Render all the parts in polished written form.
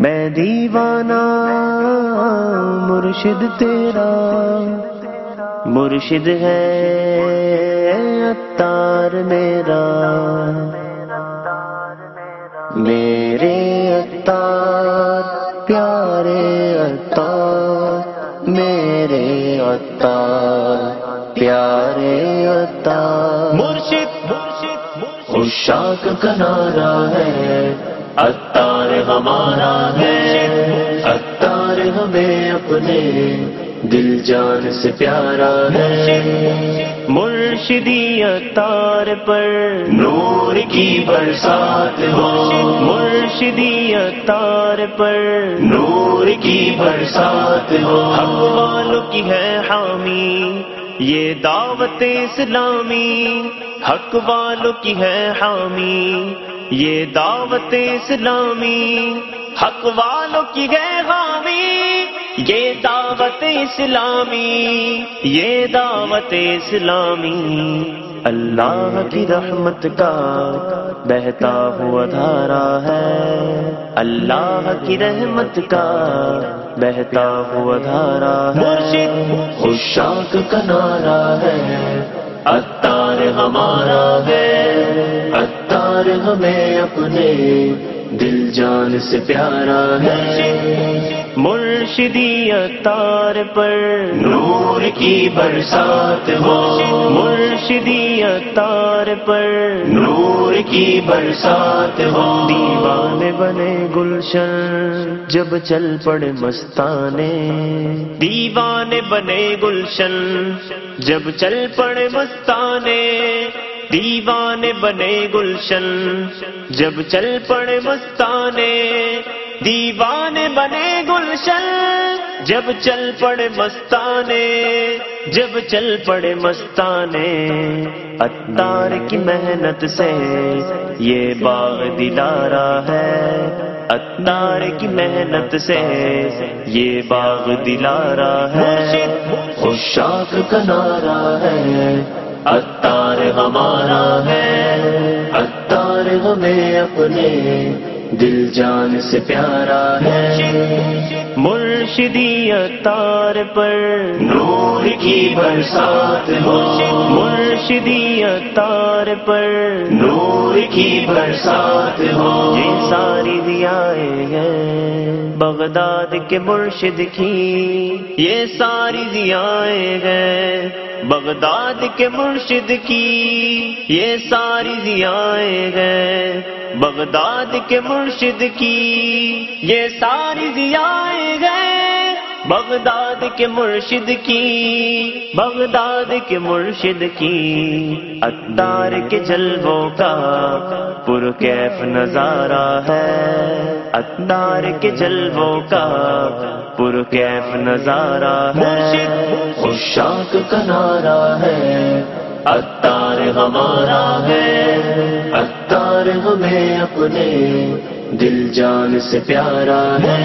میں دیوانہ مرشد تیرا، مرشد ہے عطار میرا، میرے عطار پیارے عطار، میرے عطار پیارے عطار، مرشد عشاق کا نعرہ ہے، عطار ہمارا ہے، عطار ہمیں اپنے دل جان سے پیارا ہے، مرشدی عطار پر نور کی برسات ہو، مرشدی عطار پر نور کی برسات ہو، حق والوں کی ہے حامی یہ دعوت اسلامی، حق والوں کی ہے حامی یہ دعوت اسلامی، حق والوں کی ہے حامی یہ دعوت اسلامی، یہ دعوت اسلامی، اللہ کی رحمت کا بہتا ہوا دھارا ہے، اللہ کی رحمت کا بہتا ہوا دھارا ہے، عشاق کا نعرہ ہے، عطار ہمارا ہے، عطار ہمیں اپنے دل جان سے پیارا ہے، مرشدی عطار پر نور کی برسات ہو، مرشدی عطار پر نور کی برسات ہو، دیوانے بنے گلشن جب چل پڑے مستانے، دیوانے بنے گلشن جب چل پڑے مستانے، دیوانے بنے گلشن جب چل پڑے مستانے، دیوانے بنے گلشن جب چل پڑے مستانے، جب چل پڑے مستانے، عطار کی محنت سے یہ باغ دلارا ہے، عطار کی محنت سے یہ باغ دلارا ہے، عشاق کا نعرہ ہے، عطار ہمارا ہے، عطار ہمیں اپنے دل جان سے پیارا ہے، مرشدی عطار پر نور کی برسات ہو، مرشدی عطار پر نور کی برسات ہو، یہ ساری ضیائیں ہیں بغداد کے مرشد کی، یہ ساری ضیائیں ہیں بغداد کے مرشد کی، یہ ساری ضیائیں ہیں بغداد کے مرشد کی، یہ ساری ضیائیں ہیں بغداد کے مرشد کی، بغداد کے مرشد کی، عطار کے جلووں کا پرکیف نظارہ ہے، عطار کے جلووں کا پرکیف نظارہ ہے، عشاق کا نعرہ ہے، عطار ہمارا ہے، عطار ہمیں اپنے دل جان سے پیارا ہے،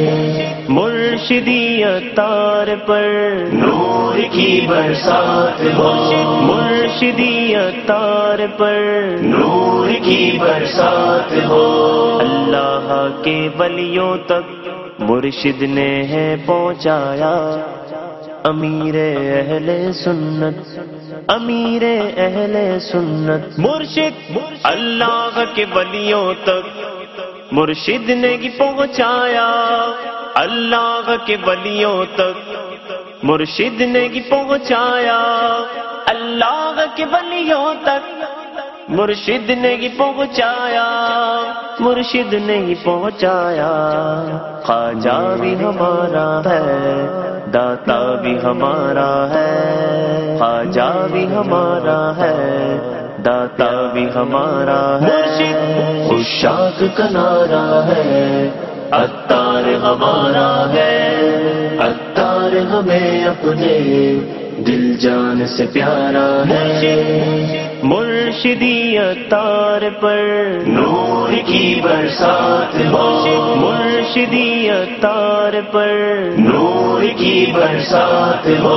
مرشدی عطار پر نور کی برسات ہو، مرشدی عطار پر نور کی برسات ہو، اللہ کے ولیوں تک مرشد نے ہے پہنچایا، امیر اہل سنت، امیر اہل سنت، مرشد اللہ کے ولیوں تک مرشد نے کی پہنچایا، اللہ کے ولیوں تک مرشد نے کی پہنچایا، اللہ کے ولیوں تک مرشد نے کی پہنچایا، مرشد نے کی پہنچایا، خواجہ بھی ہمارا ہے، داتا بھی ہمارا ہے، خواجہ بھی ہمارا ہے، داتا بھی ہمارا ہے، عشاق کا نعرہ ہے، عطار ہمارا ہے، عطار ہمیں اپنے دل جان سے پیارا ہے، مرشدی عطار پر نور کی برسات ہو، مرشدی عطار پر نور کی برسات ہو،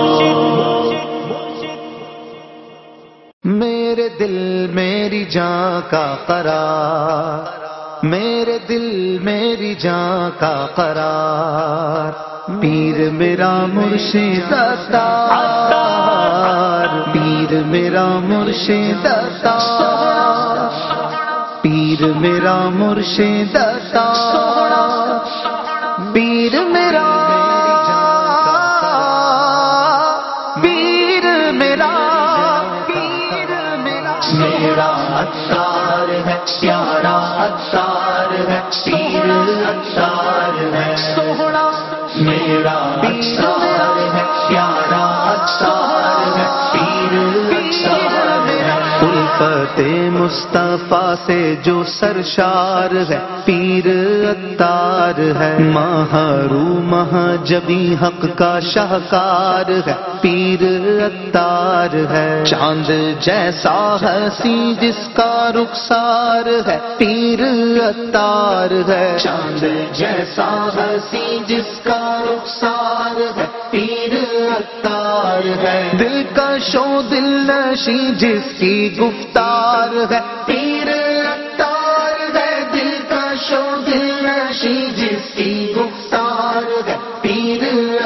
میرے دل میری جان کا قرار، میرے دل میری جان کا قرار، پیر میرا مرشد عطار، پیر میرا مرشد عطار، پیر میرا مرشد عطار، پیر میرا میرا عطار ہے، پیارا عطار ہے، پیر عطار ہے، سوہنا میرا عطار ہے، پیارا عطار ہے، پیر عطار ہے، الفت مصطفیٰ سے جو سرشار ہے پیر عطار ہے، محروم جبی حق کا شاہکار ہے پیر عطار ہے، چاند جیسا حسین جس کا رخسار ہے پیر عطار ہے، چاند جیسا حسین جس کا رخسار ہے پیر عطار ہے، دل کا شو دل نشی جس کی گفتار ہے پیر عطار ہے، دل کا شو دل نشی جس کی گفتار ہے پیر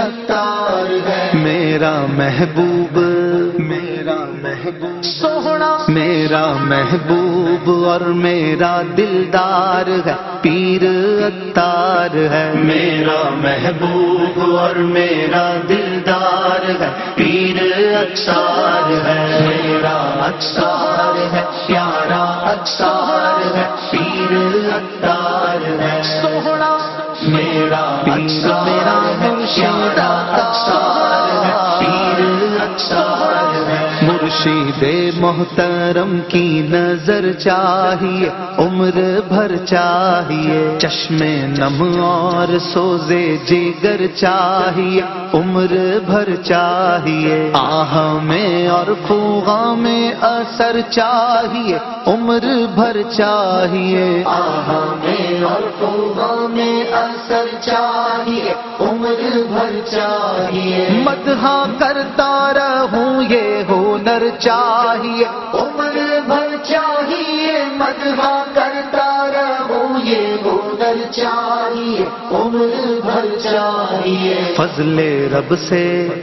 عطار ہے، میرا محبوب میرا محبوب سوہنا میرا محبوب اور میرا دلدار ہے پیر عطار ہے، میرا محبوب اور میرا دلدار ہے پیر عطار ہے، میرا عطار ہے، پیارا عطار ہے، پیر عطار ہے، سوہنا میرا عطار ہے، پیارا عطار ہے، پیر عطار ہے، مرشد محترم کی نظر چاہیے عمر بھر چاہیے، چشم نم اور سوزے جگر چاہیے عمر بھر چاہیے، آہ میں اور خوغا میں اثر چاہیے عمر بھر چاہیے، آہ میں اور خوبا میں اثر چاہیے عمر بھر چاہیے، مدحا کرتا رہوں یہ ہنر چاہیے عمر بھر چاہیے، مدحا کرتا رہوں یہ ہنر چاہیے عمر بھر چاہیے، فضل رب سے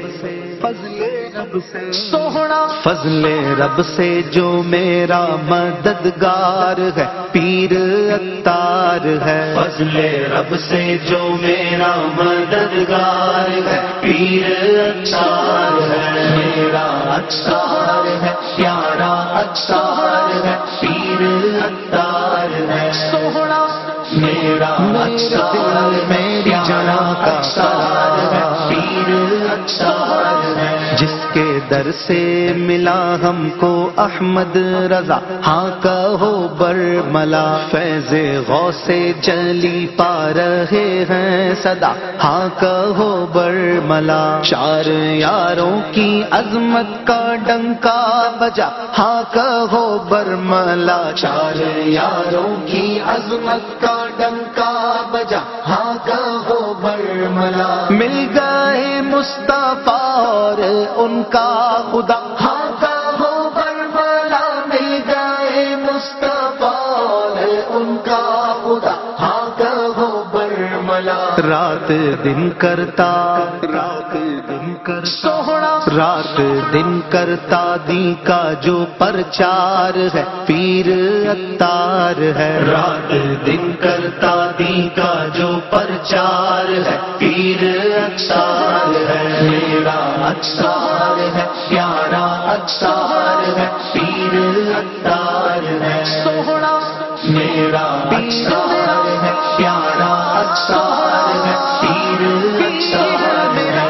فضل رب سے سوہنا فضل رب سے جو میرا مددگار ہے پیر عطار ہے، فضل رب سے جو میرا مددگار ہے پیر عطار ہے، میرا عطار ہے، پیارا عطار ہے، پیر عطار ہے، سوہنا میرا عطار ہے، پیارا عطار ہے، پیر عطار ہے، جس کے در سے ملا ہم کو احمد رضا، ہاں کہو برملا، فیض غوث جلی پا رہے ہیں صدا، ہاں کہو برملا، چار یاروں کی عظمت کا ڈنکا بجا، ہاں کہو برملا، چار یاروں کی عظمت کا ڈنکا بجا، ہاں کہو برملا، مل گئے مصطفیٰ اور ان کا خدا، ہاں کہو برملا، مل گئے مصطفیٰ اور ان کا خدا، ہاں کہو برملا، رات دن کرتا رات دن کرتا سوہنا رات دن کرتا دی کا جو پرچار ہے پیر عطار ہے، رات دن کرتا دی کا جو پرچار ہے پیر عطار ہے، میرا عطار ہے، پیارا عطار ہے، پیر عطار ہے، سوہنا میرا عطار ہے، پیارا عطار ہے، پیر عطار ہے،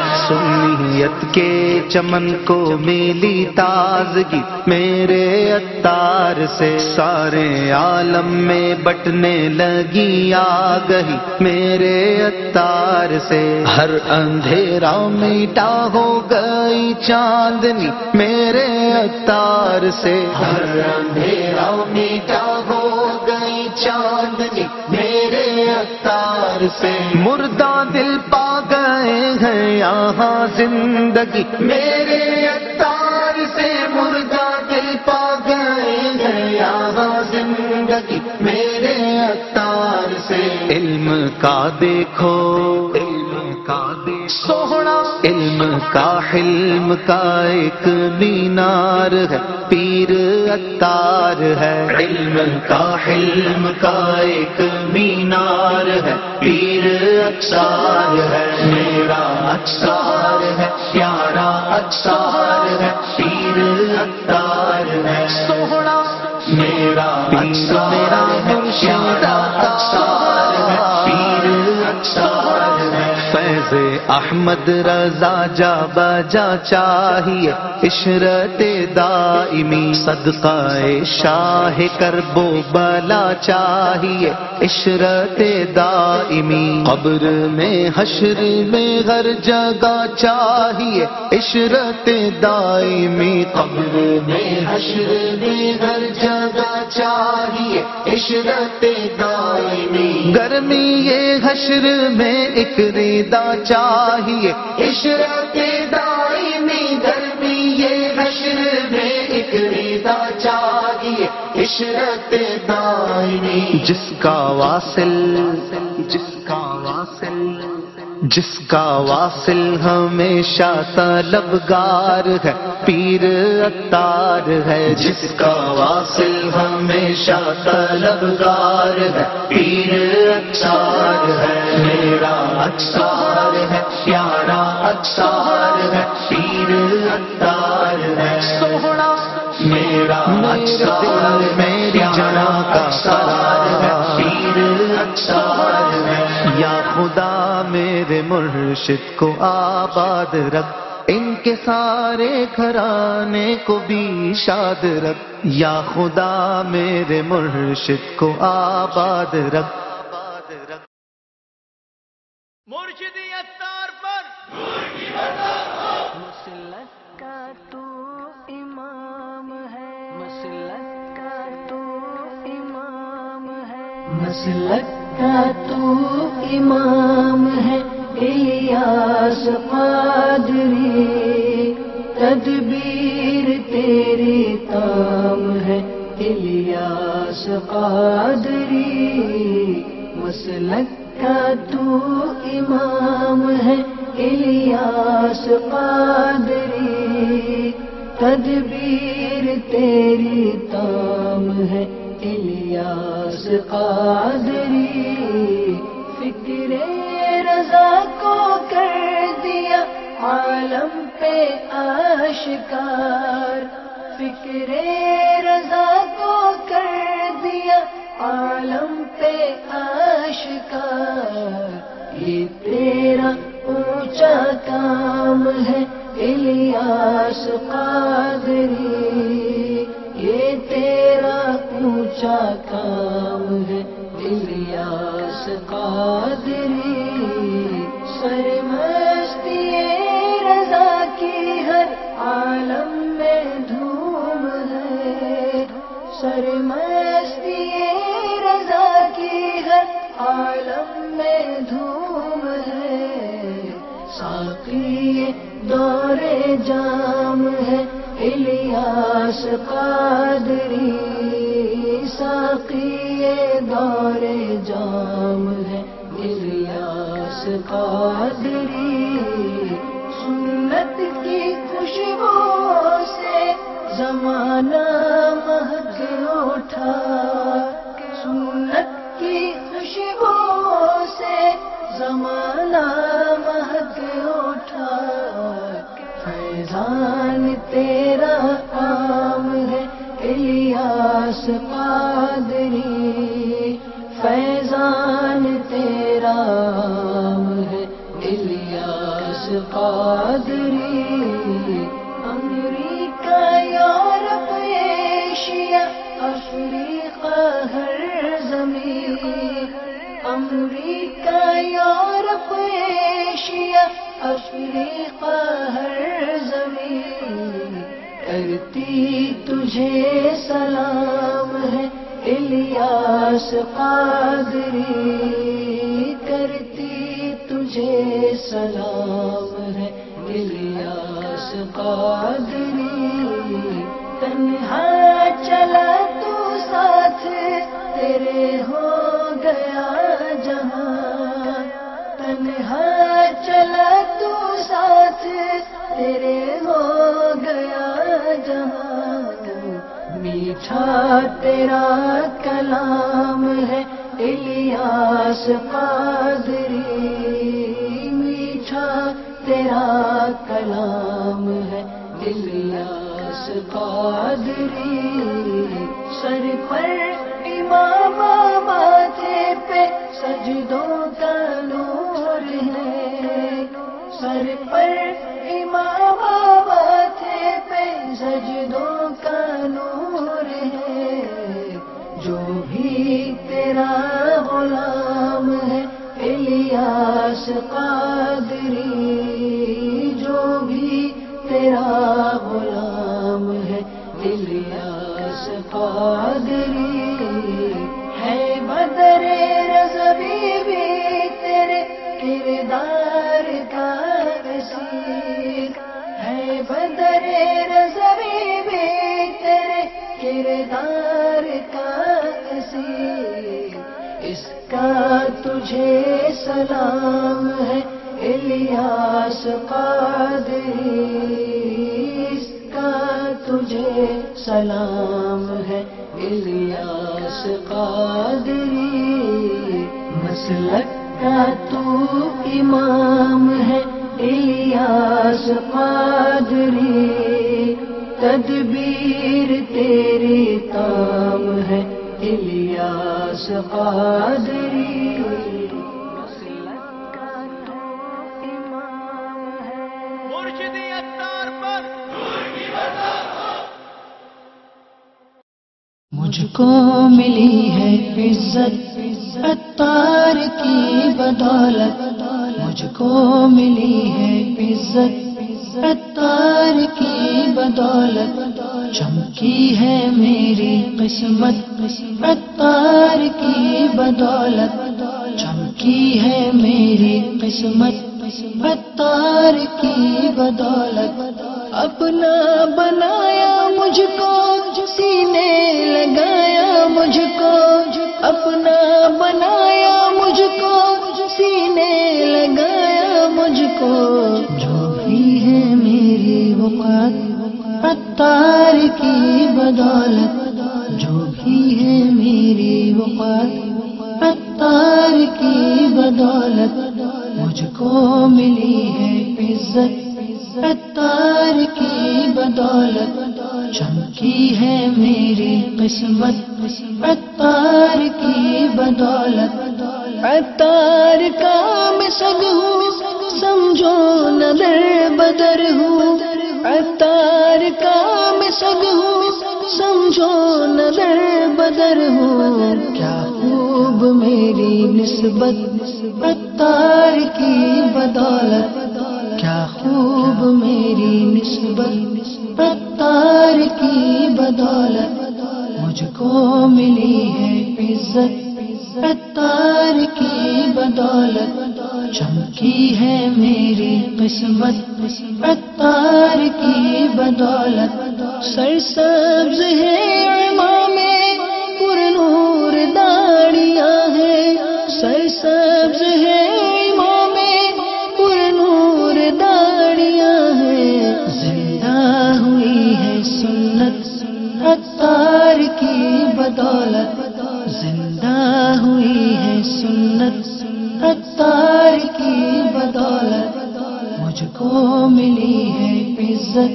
سنیت کے چمن کو ملی تازگی میرے عطار سے، سارے عالم میں بٹنے لگی آگہی میرے عطار سے، ہر اندھیرا میٹا ہو گئی چاندنی میرے عطار سے، ہر اندھیرا میٹا ہو گئی چاندنی میرے عطار سے، مردہ دل پا گئے ہیں یہاں زندگی میرے عطار سے، مردہ دل پا گئے ہیں یہاں زندگی میرے عطار سے علم کا دیکھو سوہنا، علم کا حلم کا ایک مینار ہے، پیر عطار ہے۔ علم کا حلم کا ایک مینار ہے، پیر عطار ہے۔ میرا عطار ہے، پیارا عطار ہے، پیر عطار ہے۔ سوہنا میرا میرا مرشد عطار ہے، پیر عطار ہے۔ فیض احمد رضا جا بجا چاہیے، عشرت دائمی صدقہ شاہ کرب و بلا چاہیے، عشرت دائمی قبر میں حشر میں ہر جگہ چاہیے، عشرت دائمی قبر میں حشر میں ہر جگہ چاہیے، عشرت دائمی گرمی یہ حشر میں ایک ریدا چاہیے، عشرت دائمی گرمی یہ حشر میں ایک ریدا چاہیے، عشرت دائمی جس کا واصل جس کا واصل ہمیشہ طلبگار ہے، پیر عطار ہے۔ جس کا واصل ہمیشہ طلبگار ہے، پیر عطار ہے۔ میرا عطار ہے، پیارا عطار ہے، پیر عطار ہے۔ سوہنا میرا عطار میری جان کا عطار ہے، پیر عطار ہے۔ یا خدا میرے مرشد کو آباد رکھ، ان کے سارے گھرانے کو بھی شاد رکھ، یا خدا میرے مرشد کو آباد رکھ۔ مرشدی عطار پر مسلک کا تو امام ہے، مسلک کا تو امام ہے، مسلک کا تو امام ہے، الیاس قادری تدبیر تیری تام ہے، الیاس قادری مسلک کا تو امام ہے، الیاس قادری تدبیر تیری تام ہے، الیاس قادری فکر رضا کو کر دیا عالم پہ آشکار، فکر رضا کو کر دیا عالم پہ آشکار، یہ تیرا اونچا کام ہے الیاس قادری، یہ تیرا اونچا کام ہے الیاس قادری۔ سرمستی رضا کی ہر عالم میں دھوم ہے، سرمستی رضا کی ہر عالم میں دھوم ہے، ساقی دور جام ہے الیاس قادری، ساقی دور جام ہے الیاس قادری، سنت کی خوشبو سے زمانہ مہک اٹھا، سنت کی خوشبو سے زمانہ مہک اٹھا، فیضان تیرا عام ہے الیاس قادری، فیضان تیرا عام ہے الیاس قادری، امریکہ یورپ ایشیا افریقہ ہر زمین، امریکہ یورپ ایشیا افریقہ ہر زمین، کرتی تجھے سلام ہے الیاس قادری، کرتی تجھے سلام ہے الیاس قادری، تنہا چلا تو ساتھ تیرے ہو گیا جہاں، تنہا چلا تو ساتھ تیرے ہو گیا جہاں، میٹھا تیرا کلام ہے الیاس قادری، میٹھا تیرا کلام ہے الیاس قادری، سر پر امام ماتھے پہ سجدوں کا نور ہے، سر پر امام ماتھے پہ سجدوں کا نور ہے، جو بھی تیرا غلام ہے الیاس قادری، جو بھی تیرا غلام ہے الیاس قادری، ہے بدر رضوی بھی تیرے کردار کا اسیر، ہے بدر رضوی بھی تیرے کردار کا اسیر، اس کا تجھے سلام ہے الیاس قادری، اس کا تجھے سلام ہے الیاس قادری، مسلک کا تو امام ہے الیاس قادری، تدبیر تیری کام ہے الیاس قادری، مجھ کو ملی ہے عزت عطار کی بدولت، مجھ کو ملی ہے عزت عطار کی بدولت، چمکی ہے میری قسمت عطار کی بدولت، چمکی ہے میری قسمت عطار کی بدولت، اپنا بنایا مجھ کو سینے لگایا مجھ کو، اپنا بنایا مجھ کو سینے لگایا مجھ کو، جو بھی ہے میری وقت عطار کی بدولت، جو بھی ہے میری وقت عطار کی بدولت، مجھ کو ملی ہے عزت عطار کی بدولت، چمکی ہے میری قسمت عطار کی بدولت، عطار کا میں سگ ہوں سمجھو نہ در بدر ہوں، عطار کا میں سگ ہوں سمجھو نہ در بدر ہوں، کیا خوب میری نسبت عطار کی بدولت، کیا خوب میری نسبت عطار کی بدولت، مجھ کو ملی ہے عزت عطار کی بدولت، چمکی ہے میری قسمت عطار کی بدولت، سرسبز ہے امام پر نور داڑیاں ہیں، سرسبز ہے امام پر نور داڑیاں ہیں، زندہ ہوئی ہے سنت عطار کی بدولت، زندہ ہوئی ہے سنت عطار کی بدولت، مجھ کو ملی ہے عزت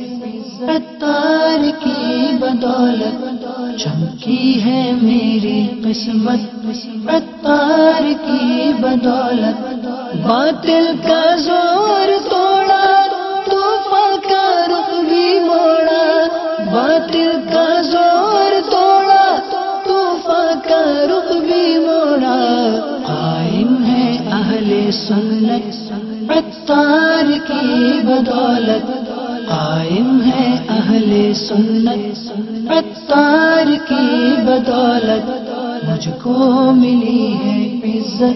عطار کی بدولت، چمکی ہے میری قسمت عطار کی بدولت، باطل کا زور توڑا طوفان کا رخ بھی موڑا، باطل کا زور توڑا طوفان کا رخ بھی موڑا، قائم ہے اہل سنت عطار کی بدولت، قائم ہے اہل سنت عطار کی بدولت، مجھ کو ملی ہے عزت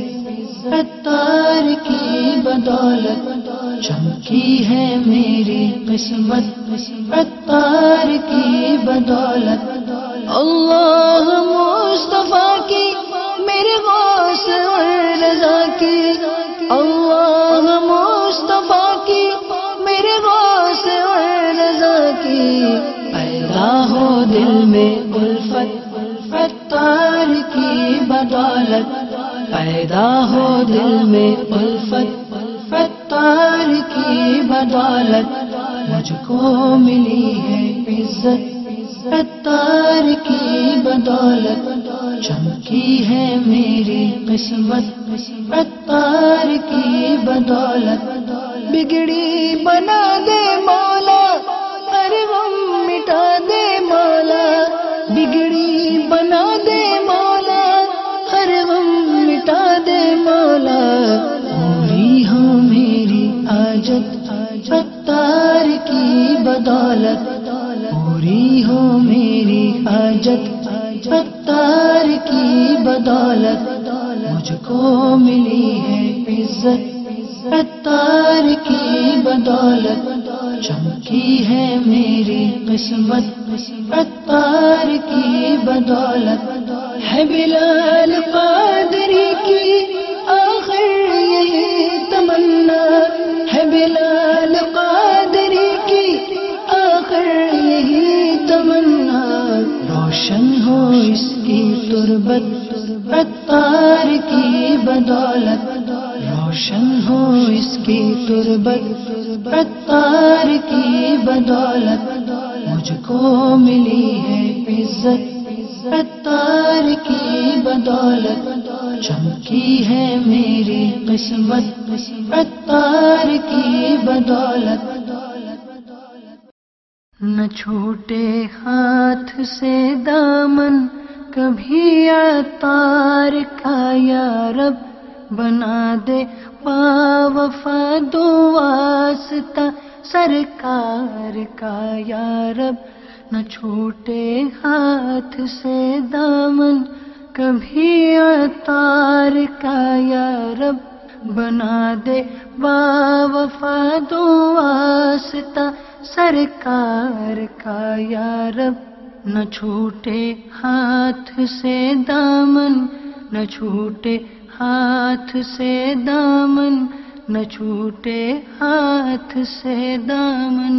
عطار کی بدولت، چمکی ہے میری قسمت عطار کی بدولت، اللہ مصطفیٰ کی پیدا ہو دل میں الفت عطار کی بدولت مجھ کو ملی ہے عزت عطار کی بدولت چمکی ہے میری قسمت عطار کی بدولت بگڑی بنا دے مولا ہر غم مٹا دے مولا بگڑی بنا دے مولا ہر غم مٹا دے مولا پوری ہو میری حاجت عطار کی بدولت پوری ہو میری حاجت عطار کی بدولت مجھ کو ملی ہے عزت عطار کی بدولت چمکی ہے میری قسمت عطار کی بدولت ہے بلال قادری کی آخر یہی تمنا ہے بلال قادری کی آخر یہی تمنا روشن ہو اس کی تربت عطار کی بدولت روشن ہو اس کی تربت عطار کی بدولت مجھ کو ملی ہے عزت عطار کی بدولت چمکی ہے میری قسمت عطار کی بدولت نہ چھوٹے ہاتھ سے دامن کبھی عطار کا یا رب بنا دے وفا دو واسطہ سرکار کا یا رب نہ چھوٹے ہاتھ سے دامن کبھی عطار کا یا رب بنا دے وفا دو واسطہ سرکار کا یا رب نہ چھوٹے ہاتھ سے دامن نہ چھوٹے ہاتھ سے دامن نہ چھوٹے ہاتھ سے دامن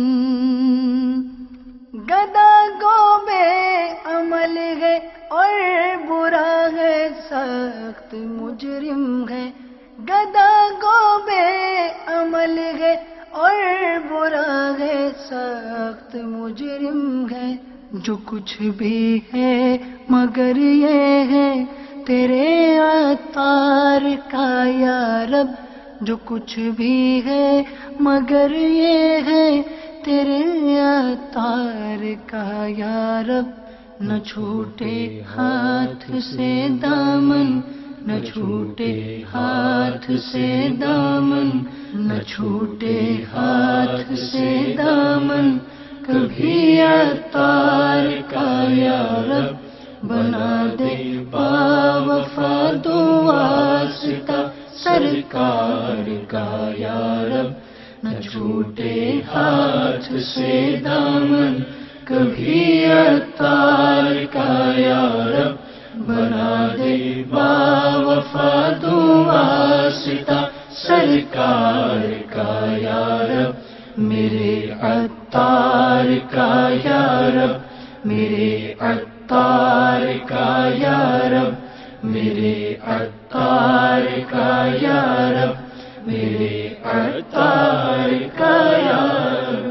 گدا گو بے عمل ہے اور برا ہے سخت مجرم ہے گدا گو بے عمل ہے اور برا ہے سخت مجرم ہے جو کچھ بھی ہے مگر یہ ہے تیرے عطار کا یا رب جو کچھ بھی ہے مگر یہ ہے تیرے عطار کا یا رب نہ چھوٹے ہاتھ سے دامن نہ چھوٹے ہاتھ سے دامن نہ چھوٹے ہاتھ سے دامن کبھی عطار کا یا رب بنا دے وفا دو واسطہ سرکار کا یا رب نہ چھوٹے ہاتھ سے دامن کبھی عطار کا یا رب بنا دے وفا دو واسطہ سرکار کا یا رب میرے عطار کا یا رب میرے عطار کا یا رب میرے عطار کا یا رب میرے عطار کا یا رب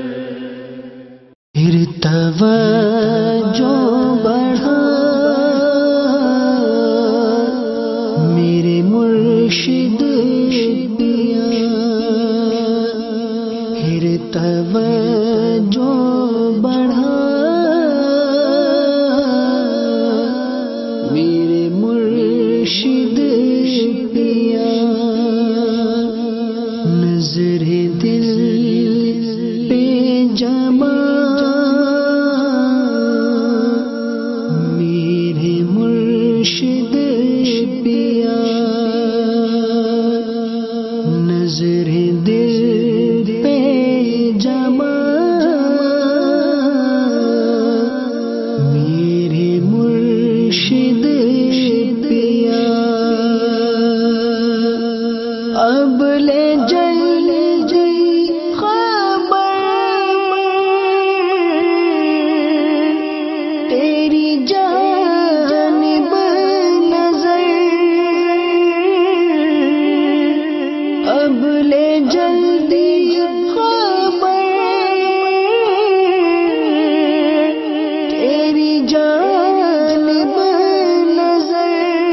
پھر توجہ بڑھا میرے مرشد پیا پھر توجہ بڑھا میرے مرشد پیا نظر دل پہ جما میرے مرشد پیا نظر دل پہ جما میرے مرشد پیا اب لے جل جی خبر تیری جانب نظر اب لے جلدی خبر تیری جانب نظر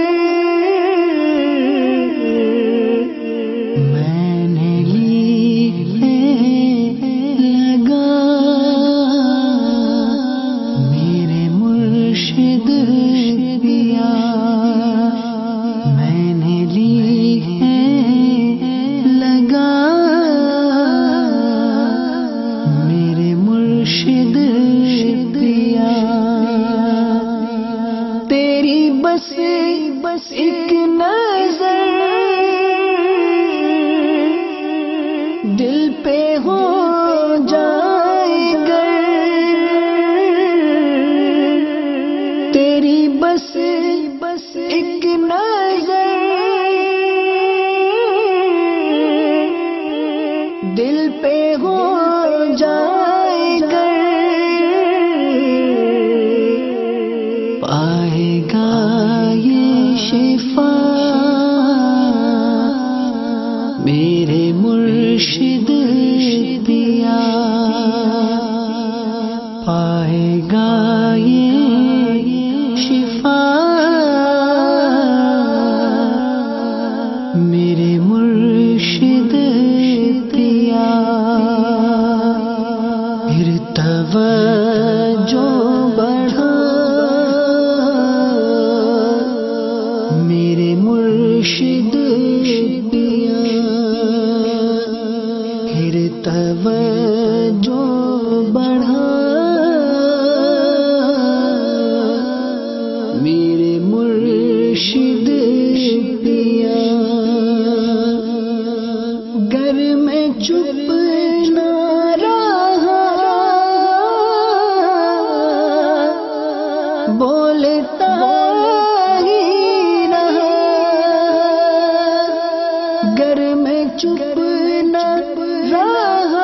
میں نے لی لگا میرے مرشد دیا میں نے لی لگا میرے مرشد دیا تیری بس ایک نظر دل پہ ہو جائے گر تیری بس ایک نظر دل پہ ہو جائے گر پائے گا یہ شفا میرے مرشد دیا پائے گا یہ شفا میرے مرشد دیا پھر توجہ بڑھا میرے مرشد دیا پھر توجہ بڑھا میرے مرشد دیا گر میں چپ نہ رہا بولتا ہی رہا گر میں چپ نہ رہا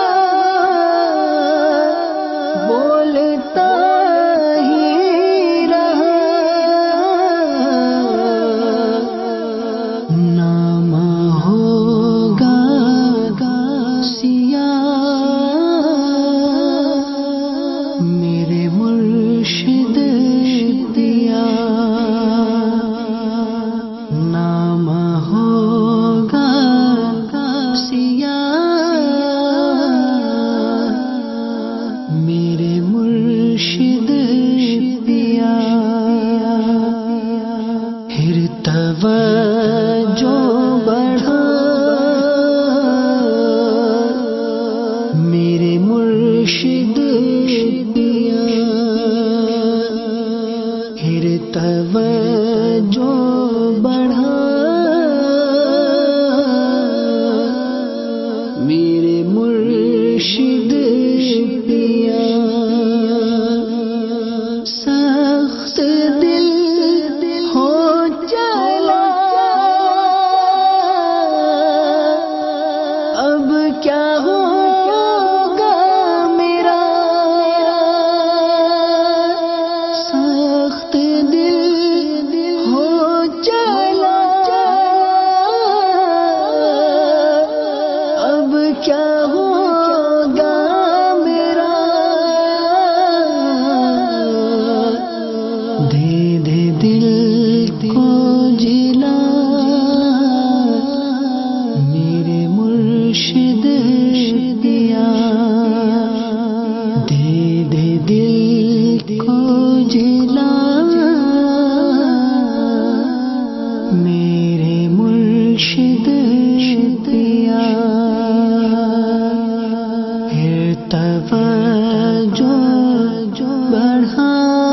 بولتا ہی رہا نام ہوگا سیاہ میرے مرشد دیا نام ہوگا سیاہ میرے مرشد دیا پھر توجہ بڑھا میرے مرشد دیا پھر توجہ بڑھا میرے مرشد دیا سخت دل ہو چلا اب کیا ہوگا میرا سخت دل ہو چلا اب کیا ہوگا میرا دے دے دل کو جلا میرے مرشد دیا دے دے دل کو جلا میرے مرشد دیا پھر توجہ بڑھا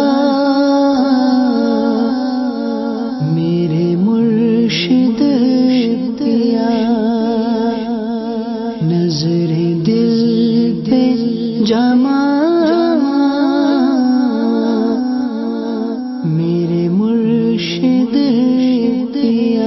میرے مرشد دیا نظر دل پہ جما میرے مرشد دیا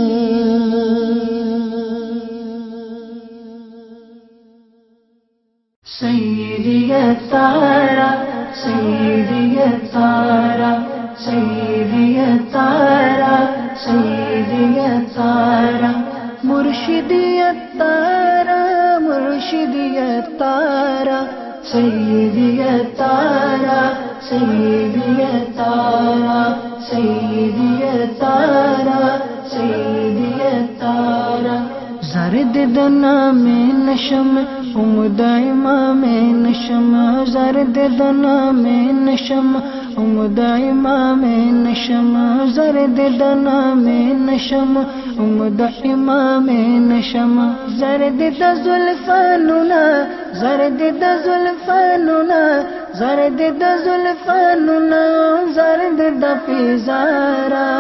سیدی تارا سیدی تارا سیدی تارا سیدی تارا مرشدیت تارا مرشدیت تارا سیدیت تارا سیدیت تارا سیدیت تارا سیدیت تارا زرد دنا میں نشم امد امام نشم زرد دنا میں نشم امد امام نشم زرد دنا میں نشم امد امام نشم زرد د زلفاننا زرد د زلفاننا زرد د زلفاننا زرد د فزارا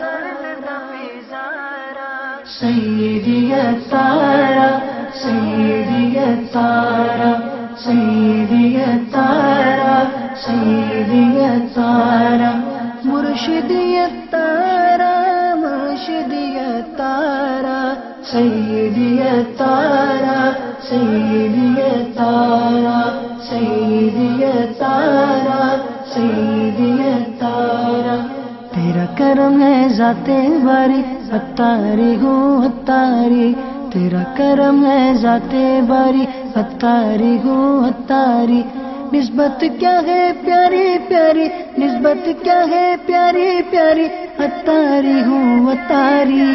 سیدیت تارا سیدیت تارا سیدیت تارا سیدیت تارا مرشدیت تارا مرشدیت تارا سیدیت تارا سیدیت تارا سیدیت تارا سیدیت تارا تیرا کرم ہے ذات باری اتاری ہوں اتاری تیرا کرم ہے ذات باری اتاری ہوں اتاری نسبت کیا ہے پیاری پیاری نسبت کیا ہے پیاری پیاری اتاری ہوں اتاری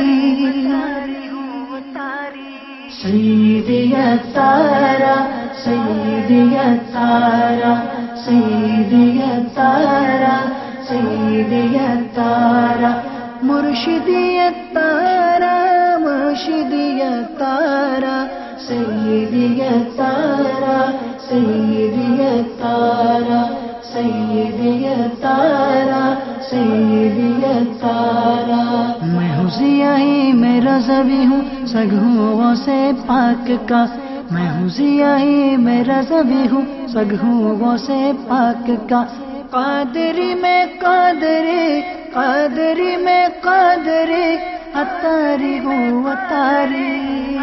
سیدیت تارا سیدیت تارا سیدیت تارا سیدیت تارا مرشدیت تارا مرشدیت تارا سیدیت تارا سیدیت تارا سیدیت تارا سیدیت تارا میں ہوں سیاہی میرا زبی ہوں سگھوں سے پاک کا میں ہوں سیاہی میرا زبی ہوں سگھوں سے پاک کا قادری میں قادری قادری میں قادری اتاری ہوں اتاری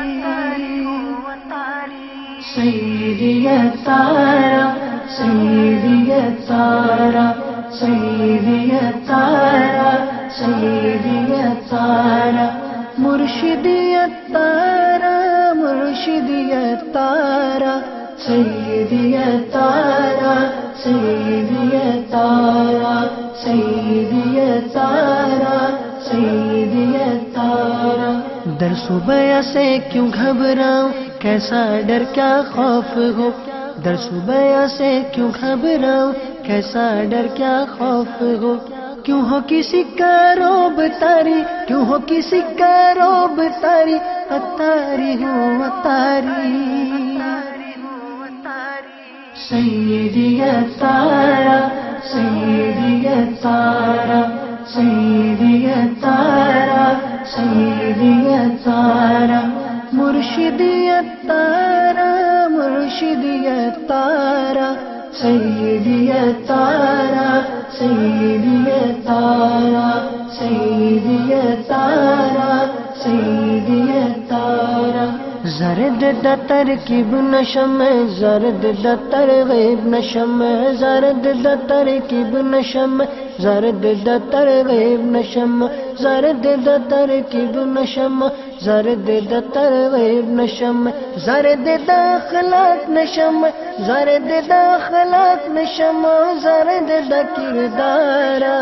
سیدیت تارا سیدیت تارا سیدیت تارا سیدیت تارا مرشدیت تارا مرشدیت تارا سیدیت تارا سیدیت تارا سیدیت تارا سیدیت تارا در صبح سے کیوں گھبراؤں کیسا ڈر کیا خوف ہو در صبح سے کیوں گھبراؤں کیسا ڈر کیا خوف ہو کیوں ہو کسی کا روب تاری کیوں ہو کسی کا روب تاری اتاری ہوں اتاری سیدیت تارا سیدیت تارا سیدیت تارا سیدیت تارا مرشدیت تارا مرشدیت تارا سیدیت تارا سیدیت تارا سیدیت تارا سیدیت تارا زرد دتر کی بنشم زرد دتر غیب نشم زرد دتر کی بنشم زرد دتر غیب نشم زرد دتر کی بنشم زرد دتر غیب نشم زرد داخلات نشم زرد داخلات نشم زرد دکردارا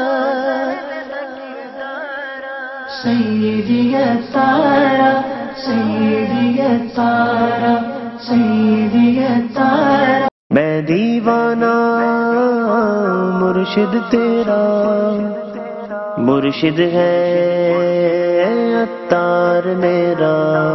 سیدیت تارا سیدیت تارا سیدیت تارا میں دیوانہ مرشد تیرا مرشد ہے عطار میرا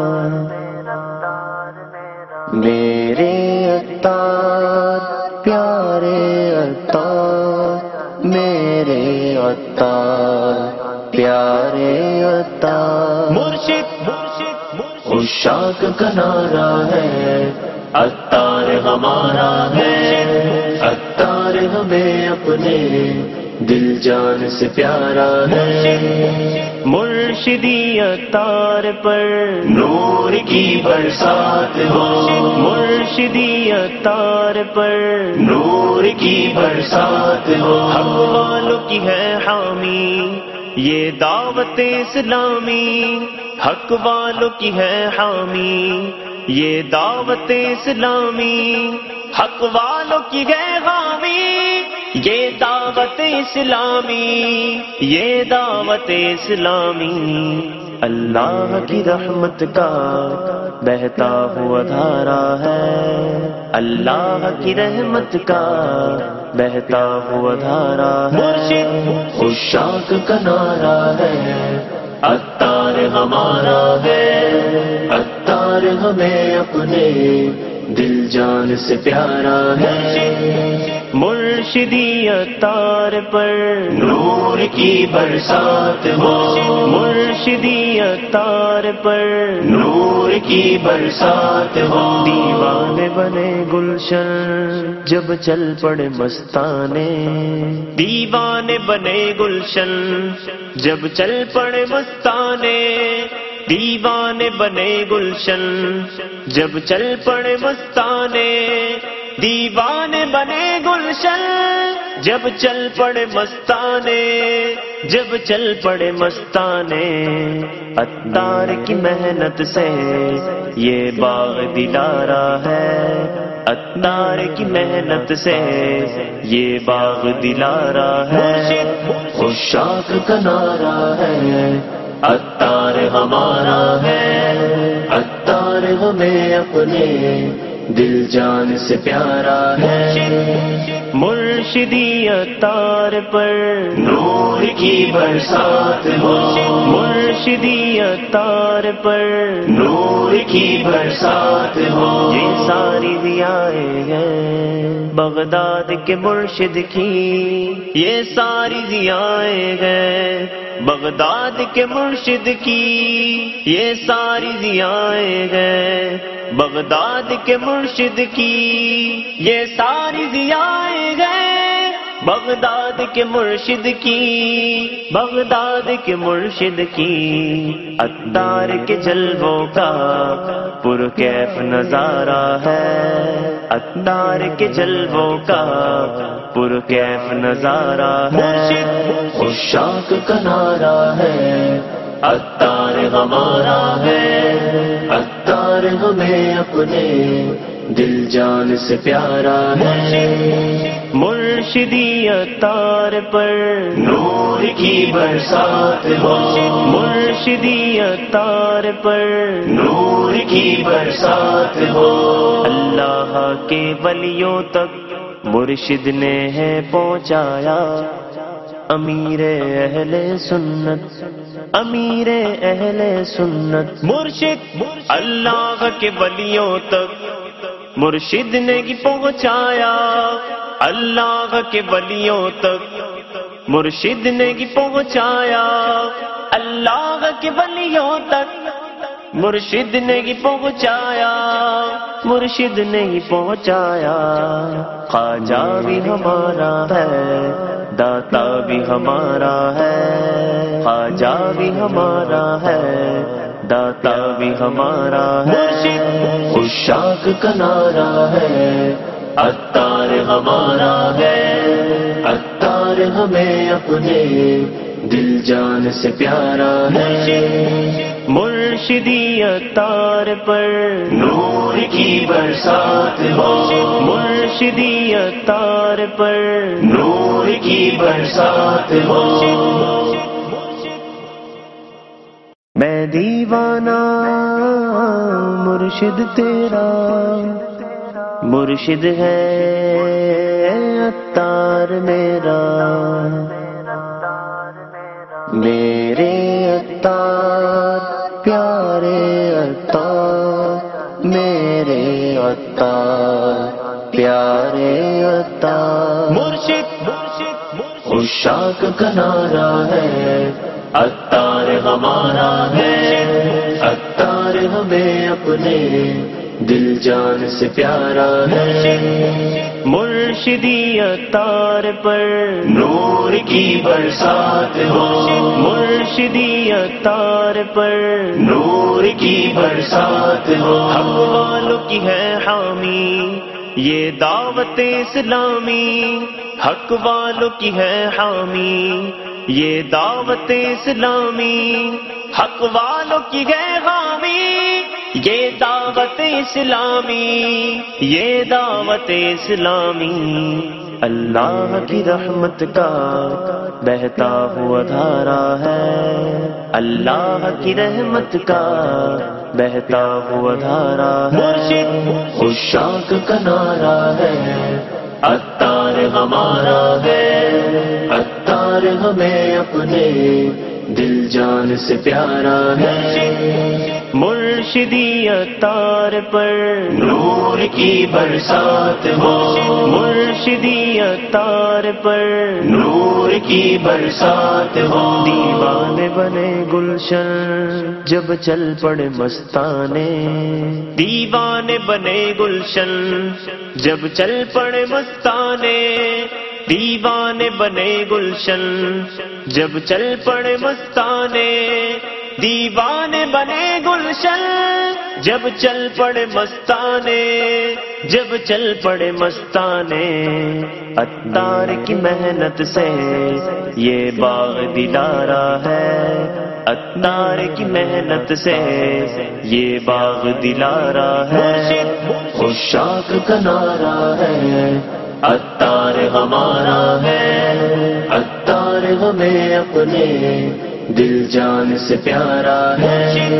میرے عطار پیارے عطار میرے عطار پیارے عطار مرشد عشاق کا نعرہ ہے عطار ہمارا ہے عطار ہمیں اپنے دل جان سے پیارا ہے مرشدی عطار پر نور کی برسات ہو مرشدی عطار پر نور کی برسات ہو حق والوں کی ہے حامی یہ دعوت اسلامی حق والوں کی ہے حامی یہ دعوت اسلامی، حق والوں کی ہے حامی یہ دعوت اسلامی، یہ دعوت اسلامی۔ اللہ کی رحمت کا بہتا ہوا دھارا ہے، اللہ کی رحمت کا بہتا ہوا دھارا ہے، عشاق کا نعرہ ہے، عطار ہمارا ہے، عطار ہمیں اپنے دل جان سے پیارا ہے۔ مرشدی عطار پر نور کی برسات ہو، مرشدی عطار پر نور کی برسات ہو، دیوانے بنے گلشن جب چل پڑے مستانے، دیوانے بنے گلشن جب چل پڑے مستانے، دیوانے بنے گلشن جب چل پڑے مستانے، دیوانے بنے گلشن جب چل پڑے مستانے، جب چل پڑے مستانے، عطار کی محنت سے یہ باغ دلارا ہے، عطار کی محنت سے یہ باغ دلارا ہے، عشاق کا نعرہ ہے، عطار ہمارا ہے، عطار ہمیں اپنے دل جان سے پیارا ہے۔ مرشدی عطار پر نور کی برسات ہو، مرشدی عطار پر نور کی برسات ہو، یہ ساری ضیائیں ہیں بغداد کے مرشد کی، یہ ساری ضیائیں ہیں بغداد کے مرشد کی، یہ ساری ضیائیں ہیں بغداد کے مرشد کی، یہ ساری ضیائیں ہیں بغداد کے مرشد کی، بغداد کے مرشد کی، عطار کے جلووں کا پرکیف نظارہ ہے، عطار کے جلووں کا پرکیف نظارہ ہے، عشاق کا نعرہ ہے، عطار ہمارا ہے، عطار ہمیں اپنے دل جان سے پیارا ہے۔ مرشدی عطار پر نور کی برسات ہو، مرشدی عطار پر نور کی برسات ہو، اللہ کے ولیوں تک مرشد نے ہے پہنچایا، امیر اہل سنت، امیر اہل سنت، مرشد اللہ کے ولیوں تک مرشد نے کی پہنچایا، اللہ کے ولیوں تک مرشد نے کی پہنچایا، اللہ کے ولیوں تک مرشد نے کی پہنچایا، مرشد نے ہی پہنچایا، خواجہ بھی ہمارا ہے، داتا بھی ہمارا ہے، خواجہ بھی ہمارا ہے، داتا بھی ہمارا ہے، عشاق کا نعرہ ہے، عطار ہمارا ہے، عطار ہمیں اپنے دل جان سے پیارا ہے۔ مرشدی عطار پر نور کی برسات ہو، مرشدی عطار پر نور کی برسات ہو، میں دیوانہ مرشد تیرا، مرشد ہے عطار میرا، میرے عطار پیارے عطار، میرے عطار پیارے عطار، مرشد عشاق کا نعرہ ہے، عطار ہمارا ہے، عطار ہمیں اپنے دل جان سے پیارا ہے۔ مرشدی عطار پر نور کی برسات ہو، مرشدی عطار پر نور کی برسات ہو، حق والوں کی ہے حامی یہ دعوت اسلامی، حق والوں کی ہے حامی یہ دعوت اسلامی، حق والوں کی ہے حامی، یہ دعوت اسلامی، یہ دعوت اسلامی۔ اللہ کی رحمت کا بہتا ہوا دھارا ہے، اللہ کی رحمت کا بہتا ہوا دھارا ہے، عشاق کا نعرہ ہے، عطار ہمارا ہے، عطار ہمیں اپنے دل جان سے پیارا ہے۔ مرشدی عطار پر نور کی برسات ہو، مرشدی عطار پر نور کی برسات ہو۔ دیوانے بنے گلشن جب چل پڑے مستانے، دیوانے بنے گلشن جب چل پڑے مستانے، دیوانے بنے گلشن جب چل پڑے مستانے، دیوانے بنے گلشن جب چل پڑے مستانے، جب چل پڑے مستانے۔ عطار کی محنت سے یہ باغ دلارا ہے، عطار کی محنت سے یہ باغ دلارا ہے، عشاق کا نعرہ ہے، عطار ہمارا ہے، عطار ہمیں اپنے دل جان سے پیارا ہے۔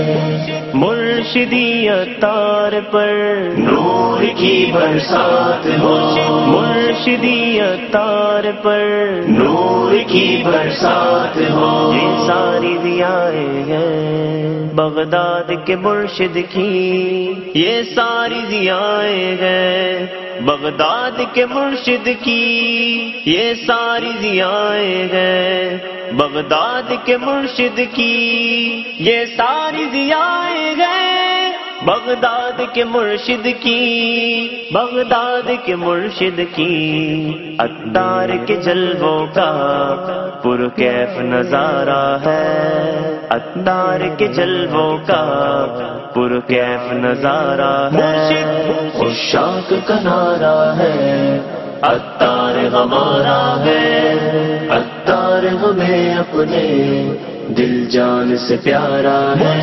مرشدی عطار پر نور کی برسات ہو، مرشدی عطار پر نور کی برسات ہو۔ یہ ساری ضیائیں ہیں بغداد کے مرشد کی، یہ ساری ضیائیں ہیں بغداد کے مرشد کی، یہ ساری ضیائیں ہیں بغداد کے مرشد کی، یہ ساری ضیائیں ہیں بغداد کے مرشد کی، بغداد کے مرشد کی۔ عطار کے جلووں کا پرکیف نظارہ ہے، عطار کے جلووں کا پرکیف نظارہ ہے، عشاق کا نعرہ ہے، عطار ہمارا ہے، عطار ہمیں اپنے دل جان سے پیارا ہے۔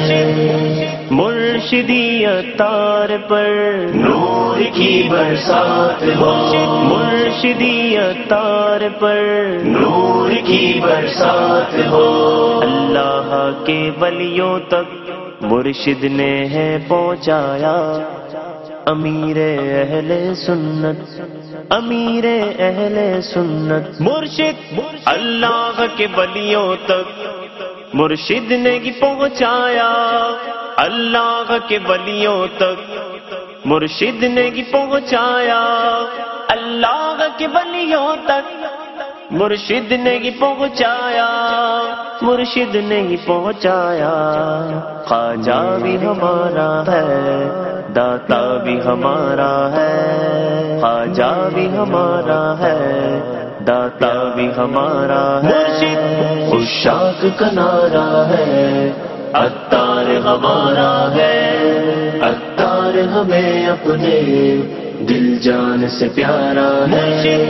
مرشدی عطار پر نور کی برسات ہو، مرشدی عطار پر نور کی برسات ہو۔ اللہ کے ولیوں تک مرشد نے ہے پہنچایا، امیر اہل سنت، امیر اہل سنت مرشد اللہ کے ولیوں تک مرشد نے ہی پہنچایا، اللہ کے ولیوں تک مرشد نے ہی پہنچایا، اللہ کے ولیوں تک مرشد نے ہی پہنچایا، مرشد نے ہی پہنچایا۔ خواجہ بھی ہمارا ہے، داتا بھی ہمارا ہے، خواجہ بھی ہمارا ہے، داتا بھی ہمارا ہے، عشاق کا نعرہ ہے، عطار ہمارا ہے، عطار ہمیں اپنے دل جان سے پیارا ہے۔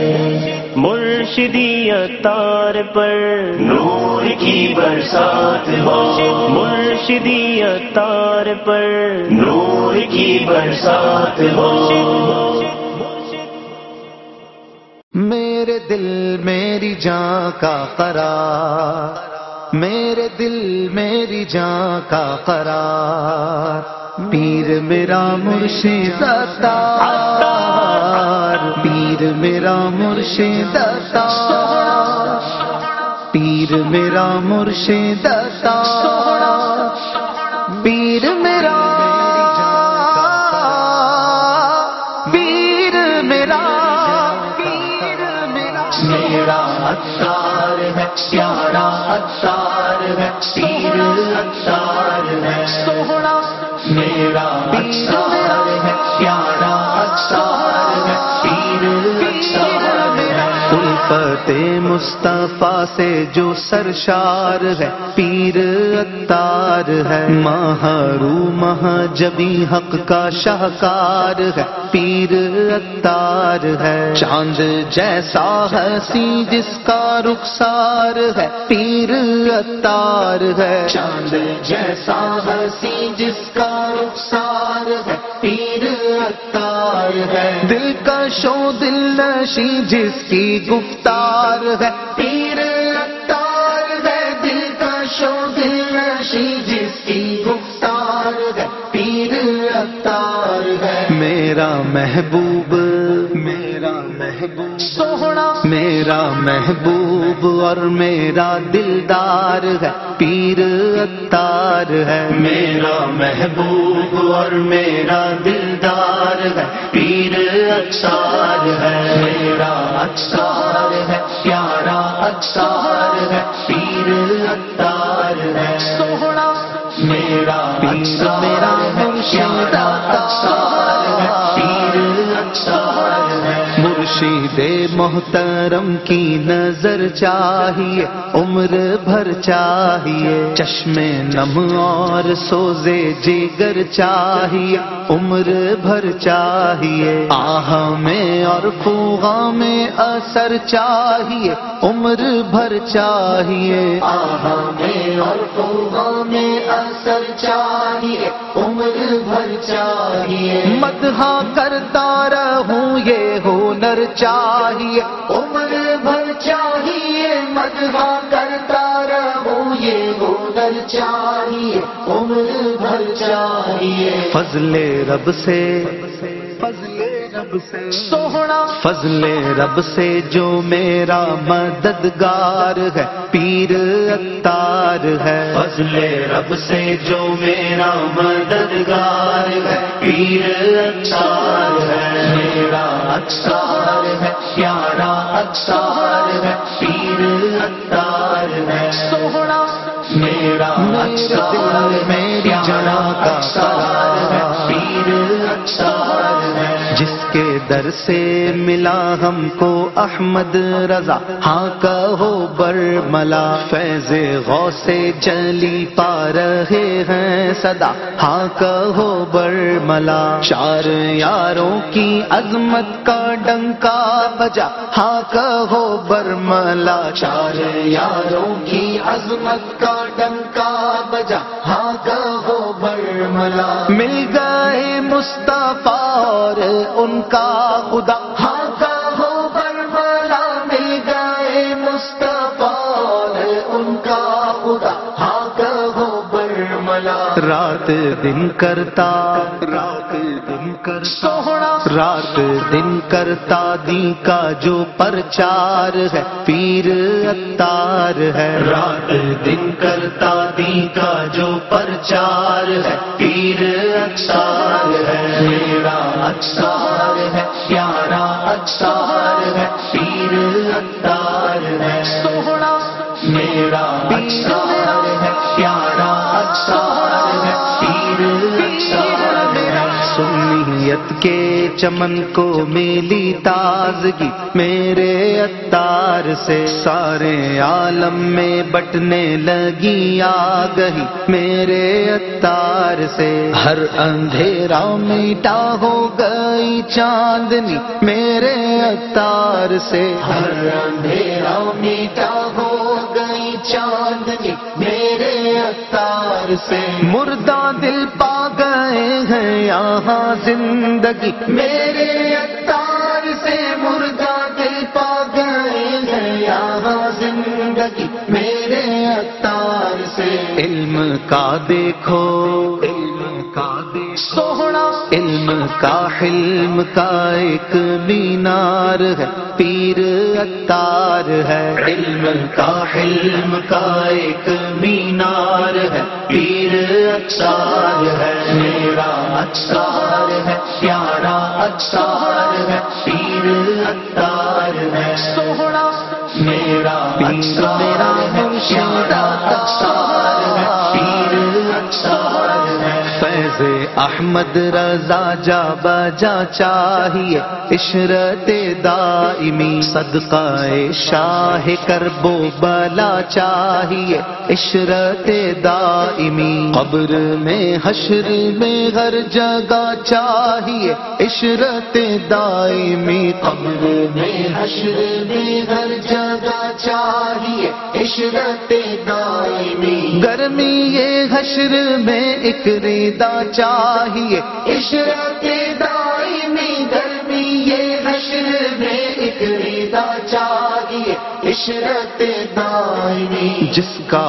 مرشدی عطار پر نور کی برسات ہو، مرشدی عطار پر نور کی برسات ہو۔ میرے دل میری جان کا قرار، میرے دل میری جان کا قرار، پیر میرا مرشد عطار، پیر میرا مرشد عطار، پیر میرا مرشد عطار، پیر میرا میرا عطار ہے، پیارا عطار ہے، پیر عطار ہے، سوہنا میرا عطار ہے، ہے پیارا اتار ہے پیر اتار ہے الفت مصطفیٰ سے جو سرشار ہے پیر اتار ہے محروم جبی حق کا شاہکار ہے پیر اتار ہے چاند جیسا ہنسی جس کا رخسار ہے پیر اتار ہے چاند جیسا ہنسی جس کا رخسار ہے پیر اتار ہے دل کا شو دل نشی جس کی گفتار ہے پیر اتار ہے دل کا شو دل نشی جس کی گفتار ہے پیر اتار ہے میرا محبوب سوہنا میرا محبوب اور میرا دلدار ہے پیر اتار ہے میرا محبوب اور میرا دلدار ہے پیر اتار ہے میرا اتار ہے پیارا اتار ہے پیر اتار ہے سوہنا میرا میرا مرشد اتار ہے پیر اتار ہے مرشد محترم کی نظر چاہیے عمر بھر چاہیے چشم نم اور سوزے جگر چاہیے عمر بھر چاہیے آہ میں اور فوغا میں اثر چاہیے عمر بھر چاہیے آہ میں اور فوغا میں اثر چاہیے عمر بھر چاہیے مدحا کرتا رہوں یہ ہنر چاہیے عمر بھر چاہیے مدحا کرتا رہوں یہ ہنر چاہیے عمر بھر چاہیے فضل رب سے سوہنا فضل رب سے جو میرا مددگار ہے پیر اتار ہے فضل رب سے جو میرا مددگار ہے پیر اتار ہے میرا اتار ہے پیارا اتار ہے پیر اتار ہے سوہنا میرا اتار ہے پیارا اتار ہے پیر اتار ہے جس کے در سے ملا ہم کو احمد رضا ہاں کہو برملا فیض غوث جلی پا رہے ہیں صدا ہاں کہو برملا چار یاروں کی عظمت کا ڈنکا بجا ہاں کہو برملا چار یاروں کی عظمت کا ڈنکا بجا ہاں کہو برملا مل گئے مصطفیٰ اور ان کا خدا ہاں کہو برملا مل گئے مصطفیٰ اور ان کا خدا ہاں کہو برملا رات دن کرتا سوہنا رات دن کرتا دی کا جو پرچار ہے پیر اتار ہے رات دن کرتا دی کا جو پرچار ہے پیر اتار ہے میرا اتار ہے پیارا اتار ہے پیر اتار ہے سوہنا میرا اتار ہے پیارا اتار ہے پیر اتار ہے سنیت کے چمن کو ملی تازگی میرے اتار سے سارے عالم میں بٹنے لگی آگہی میرے اتار سے ہر اندھیرا میٹا ہو گئی چاندنی میرے اتار سے ہر اندھیرا میٹا ہو گئی چاندنی میرے اتار سے مردہ دل پا گئے ہیں یہاں زندگی میرے اتار سے مردہ دل پا گئے ہیں یہاں زندگی میرے اتار سے علم کا دیکھو سوہنا علم کا حلم کا ایک مینار ہے پیر اتار ہے علم کا حلم کا ایک مینار ہے پیر اتار ہے میرا اتار ہے پیارا اتار ہے پیر اتار ہے سوہنا میرا اتار ہے پیارا اتار ہے پیر اتار ہے فیض احمد رضا جا بجا چاہیے عشرت دائمی صدقہ شاہ کرب و بلا چاہیے عشرت دائمی قبر میں حشر میں ہر جگہ چاہیے عشرت دائمی قبر میں حشر میں ہر جگہ چاہیے عشرت دائمی گرمی یہ حشر میں ایک ردا چاہیے عشرت دائمی گرمی یہ حشر میں ایک ردا چاہیے عشرت دائمی جس کا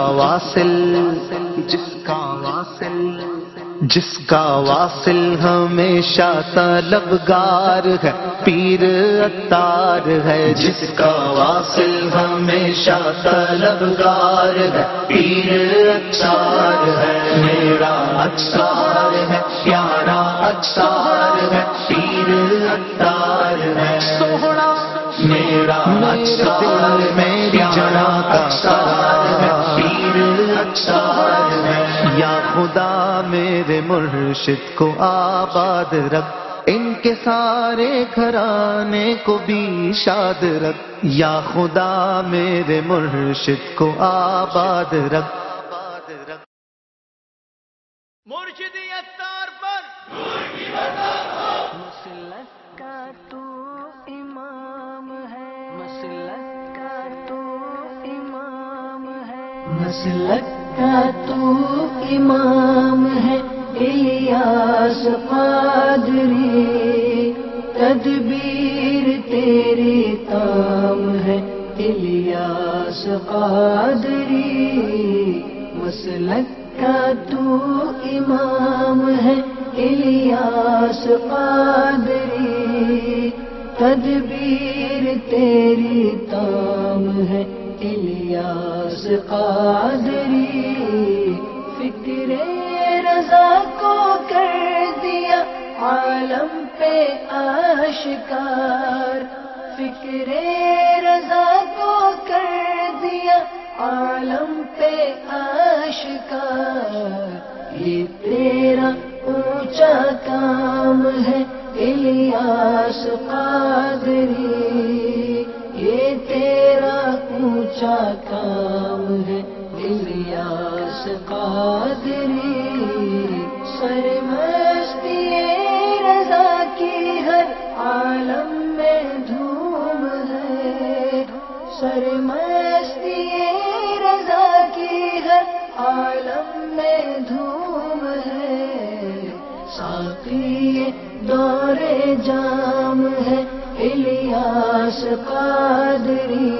واصل ہمیشہ طلبگار ہے پیر عطار ہے جس کا واصل ہمیشہ طلبگار ہے پیر عطار ہے میرا عطار ہے پیارا عطار ہے پیر عطار ہے سوہنا میرا عطار میری جڑا کا عطار ہے پیر عطار ہے یا خدا میرے مرشد کو آباد رکھ ان کے سارے گھرانے کو بھی شاد رکھ یا خدا میرے مرشد کو آباد رکھ مرشدی عطار پر مسلک کا تو امام ہے مسلک کا تو امام ہے مسلک کا تو امام ہے الیاس قادری تدبیر تیری تام ہے الیاس قادری مسلک کا تو امام ہے الیاس قادری تدبیر تیری تام ہے الیاس قادری فکر رضا کو کر دیا عالم پہ آشکار فکر رضا کو کر دیا عالم پہ آشکار یہ تیرا اونچا کام ہے الیاس قادری یہ تیرا اونچا کام ہے الیاس قادری سرمستی رضا کی ہر عالم میں دھوم ہے سرمستی رضا کی ہر عالم میں دھوم ہے ساقی دور جام ہے الیاس قادری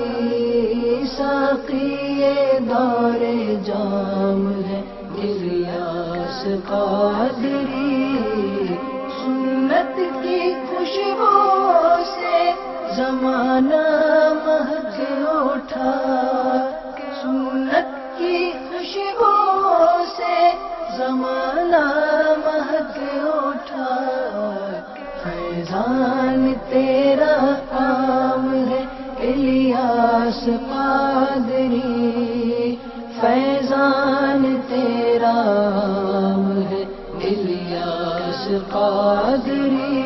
ساقی دور جام ہے الیاس قادری سنت کی خوشبو سے زمانہ مہک اٹھا سنت کی خوشبو سے زمانہ مہک اٹھا فیضان تیرا عام ہے الیاس قادری فیضان تیرا عام ہے الیاس قادری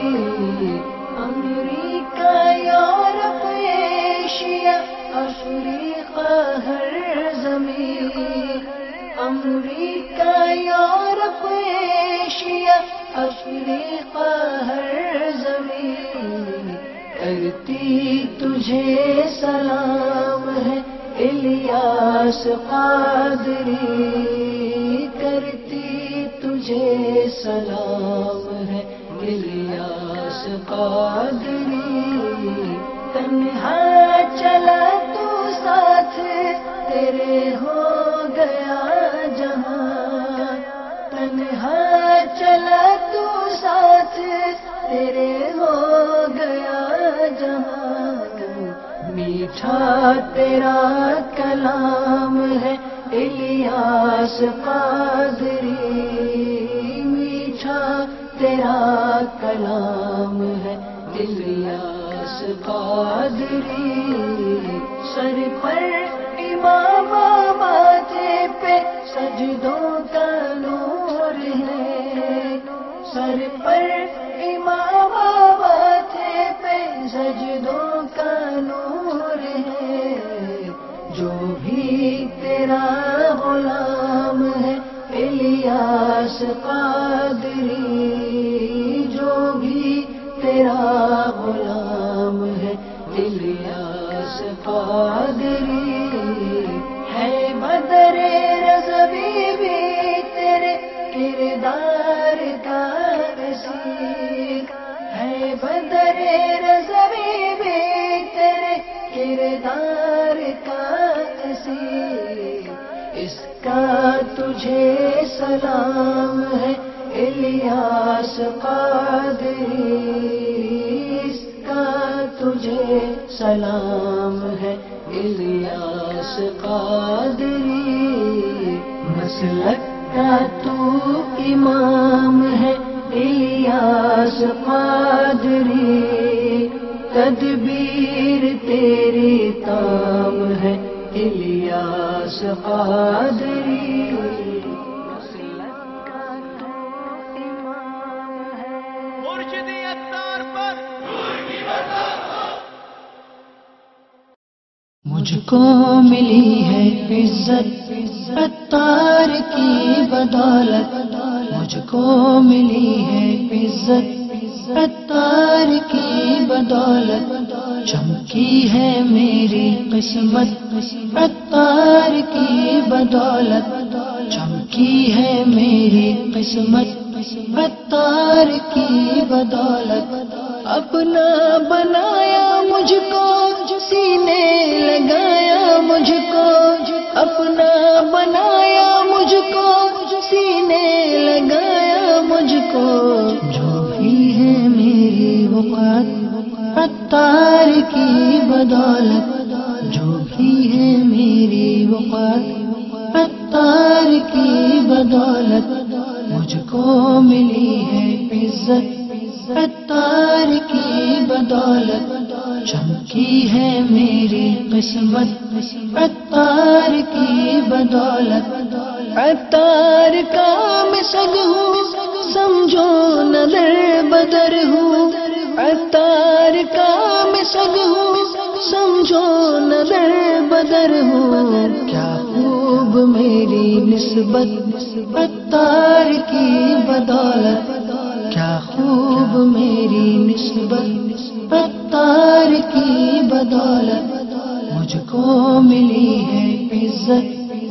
امریکہ یورپ ایشیا افریقہ ہر زمین امریکہ یورپ ایشیا افریقہ ہر زمین کرتی تجھے سلام ہے الیاس قادری کرتی تجھے سلام ہے الیاس قادری تنہا چلا تو ساتھ تیرے ہو گیا جہاں تنہا چلا تو ساتھ تیرے ہو گیا جہاں میٹھا تیرا کلام ہے الیاس قادری میٹھا تیرا کلام ہے الیاس قادری سر پر امام ماتھے پہ سجدوں کا نور ہے سر پر امام ماتھے پہ سجدوں کا نور ہے، جو بھی تیرا غلام ہے الیاس قادری، جو بھی تیرا غلام ہے الیاس قادری، ہے بدر رضوی بھی تیرے کردار کا اسیر، ہے بدر رضوی بھی تیرے کردار کا اسیر، اس کا تجھے سلام ہے الیاس قادری، اس کا تجھے سلام ہے الیاس قادری، مسلک کا تو امام ہے الیاس قادری، تدبیر تیری تام ہے الیاس قادری، مرشدی اتار پر مجھ کو ملی ہے عزت اتار کی بدولت، مجھ کو ملی ہے عزت اتار کی بدولت، چمکی ہے میری قسمت اتار کی بدولت، چمکی ہے میری قسمت اتار کی بدولت، اپنا بنایا مجھ کو سینے لگایا مجھ کو، اپنا بنایا مجھ کو سینے لگایا مجھ کو، جو بھی ہے میری وقت اتار کی بدولت، جو بھی ہے میری وقت اتار کی بدولت، مجھ کو ملی ہے عزت اتار کی بدولت، چمکی ہے میری قسمت اتار کی بدولت، اتار کا میں سگ ہوں سمجھو نہ در بدر ہوں، اتار کا میں سگ ہوں سمجھو نہ در بدر ہوں، کیا خوب میری نسبت اتار کی بدولت، کیا خوب میری نسبت اتار کی بدولت، مجھ کو ملی ہے عزت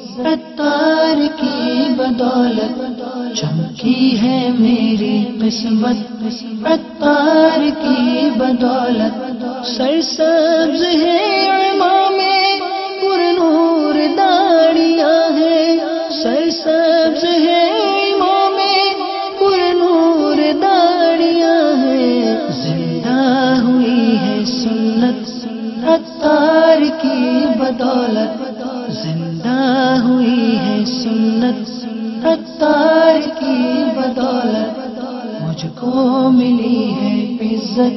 اتار کی بدولت، چمکی ہے میری قسمت اتار کی بدولت، سرسبز ہے امام پر نور داڑیاں ہیں، سرسبز ہے امام پر نور داڑیاں ہیں، زندہ ہوئی ہے سنت اتار کی بدولت، زندہ ہوئی ہے سنت اتار کی بدولت، مجھ کو ملی ہے عزت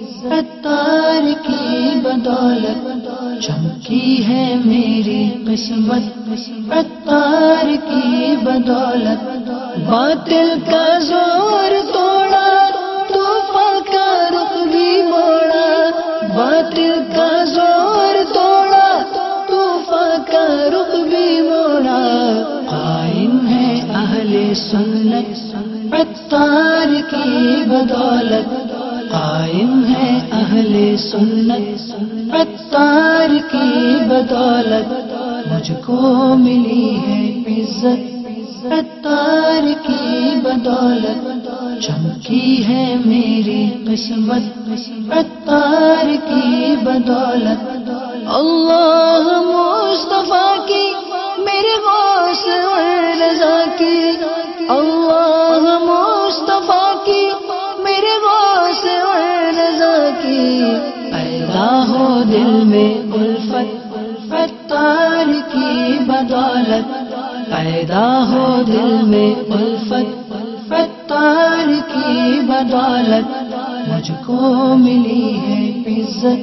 اتار کی بدولت، چمکی ہے میری قسمت اتار کی بدولت، باطل کا زور توڑا طوفان کا رخ بھی موڑا، باطل کا زور توڑا طوفان کا رخ بھی موڑا، قائم ہے اہل سنت اتار کی بدولت، قائم ہے اہل سنت اتار کی بدولت، مجھ کو ملی ہے عزت اتار کی بدولت، چمکی ہے میری قسمت اتار کی بدولت، اللہ مصطفیٰ کی میرے غوث رضا کی، اللہ مصطفیٰ کی میرے غوث رضا کی، پیدا ہو دل میں الفت اتار کی بدولت، پیدا ہو دل میں الفت اتار کی بدولت، مجھ کو ملی ہے عزت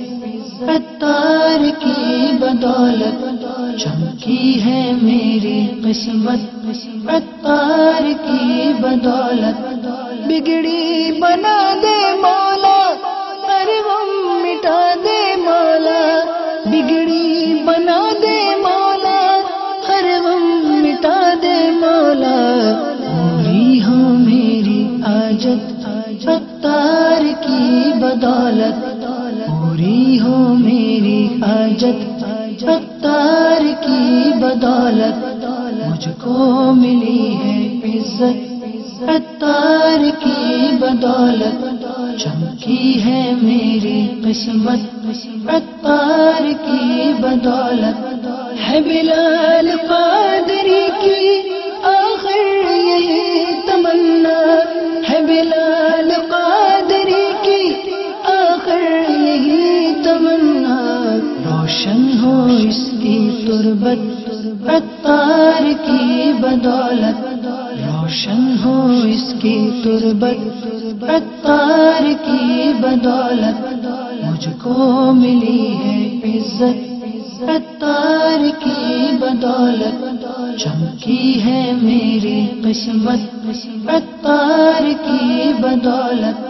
اتار کی بدولت، چمکی ہے میری قسمت اتار کی بدولت، بگڑی بنا دے مولا، ہر غم مٹا دے مولا، بگڑی بنا دے مولا، ہر غم مٹا دے مولا، پوری ہو میری حاجت ستار کی بدولت، پوری ہو میری حاجت ستار کی بدولت، مجھ کو ملی ہے عزت ستار کی بدولت، چمکی ہے میری قسمت ستار کی بدولت، ہے بلال قادری کی آخر یہی تمنا، ہے بلال قادری کی آخر یہی تمنا، روشن ہو اس کی تربت عطار کی بدولت، روشن ہو اس کی تربت عطار کی بدولت، مجھ کو ملی ہے عزت عطار کی بدولت، چمکی ہے میری قسمت عطار کی بدولت،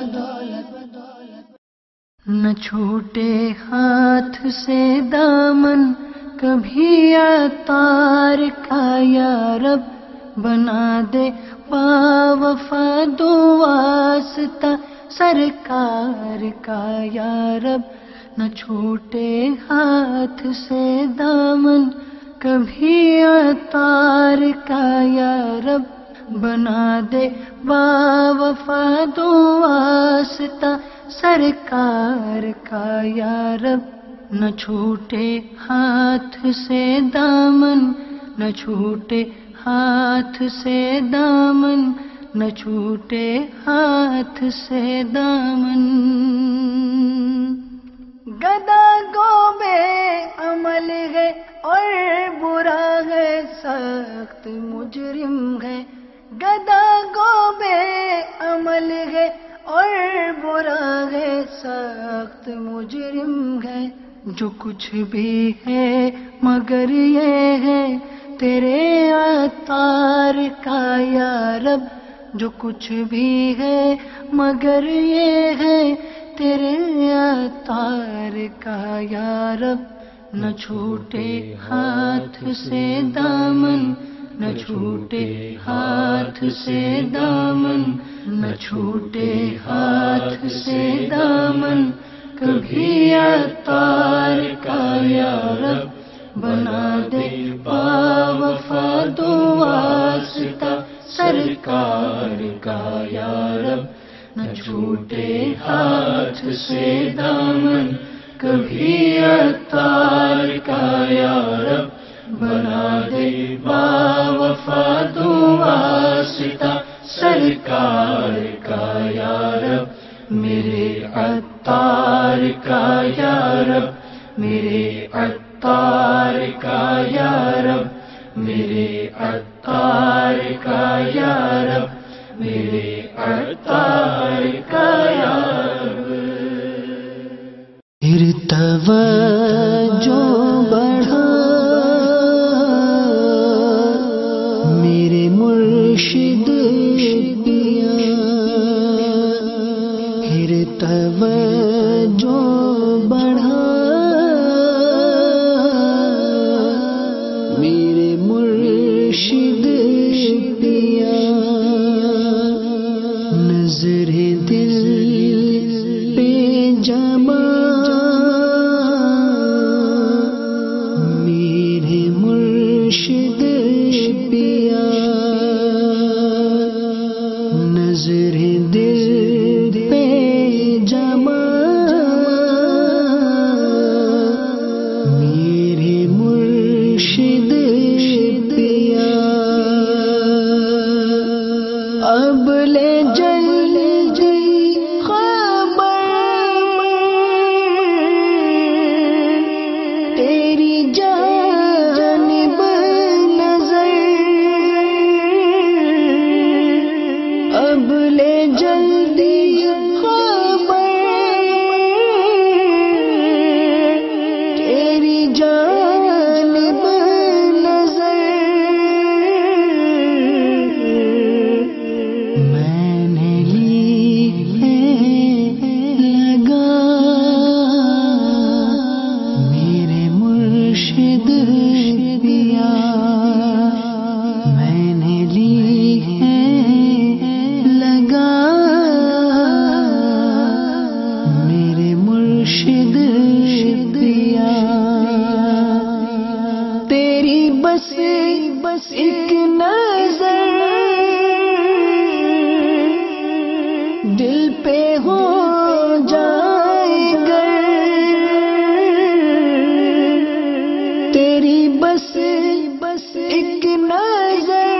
نہ چھوٹے ہاتھ سے دامن کبھی عطار کا یا رب، بنا دے باوفا دو واسطہ سرکار کا یا رب، نہ چھوٹے ہاتھ سے دامن کبھی عطار کا یا رب، بنا دے باوفا دو واسطہ سرکار کا یا رب، نہ چھوٹے ہاتھ سے دامن، نہ چھوٹے ہاتھ سے دامن، نہ چھوٹے ہاتھ سے دامن، گدا گو بے عمل ہے اور برا ہے سخت مجرم ہے، گدا گو بے عمل ہے اور برا ہے سخت مجرم ہے، جو کچھ بھی ہے مگر یہ ہے تیرے عطار کا یا رب، جو کچھ بھی ہے مگر یہ ہے تیرے عطار کا یا رب، نہ چھوٹے ہاتھ سے دامن، نہ چھوٹے ہاتھ سے دامن، نہ چھوٹے ہاتھ سے دامن، کبھی عطار کا یا رب، بنا دے باوفا دو واسطہ سرکار کا یا رب، نہ چھوٹے ہاتھ سے دامن، کبھی عطار کا یا رب، بنا دے باوفا دو واسطہ سرکار کا یا رب، میرے عطار کا یا رب، میرے عطار کا یا رب، میرے عطار کا یا رب، میرے عطار کا یا رب، پھر توجہ بڑھا میرے مرشد پیا، پھر توجہ بڑھا میرے مرشد پیا، نظر دل پہ جما میرے مرشد پیا، نظر دل پہ جما دل پہ ہو جائے گر تیری بس ایک نظر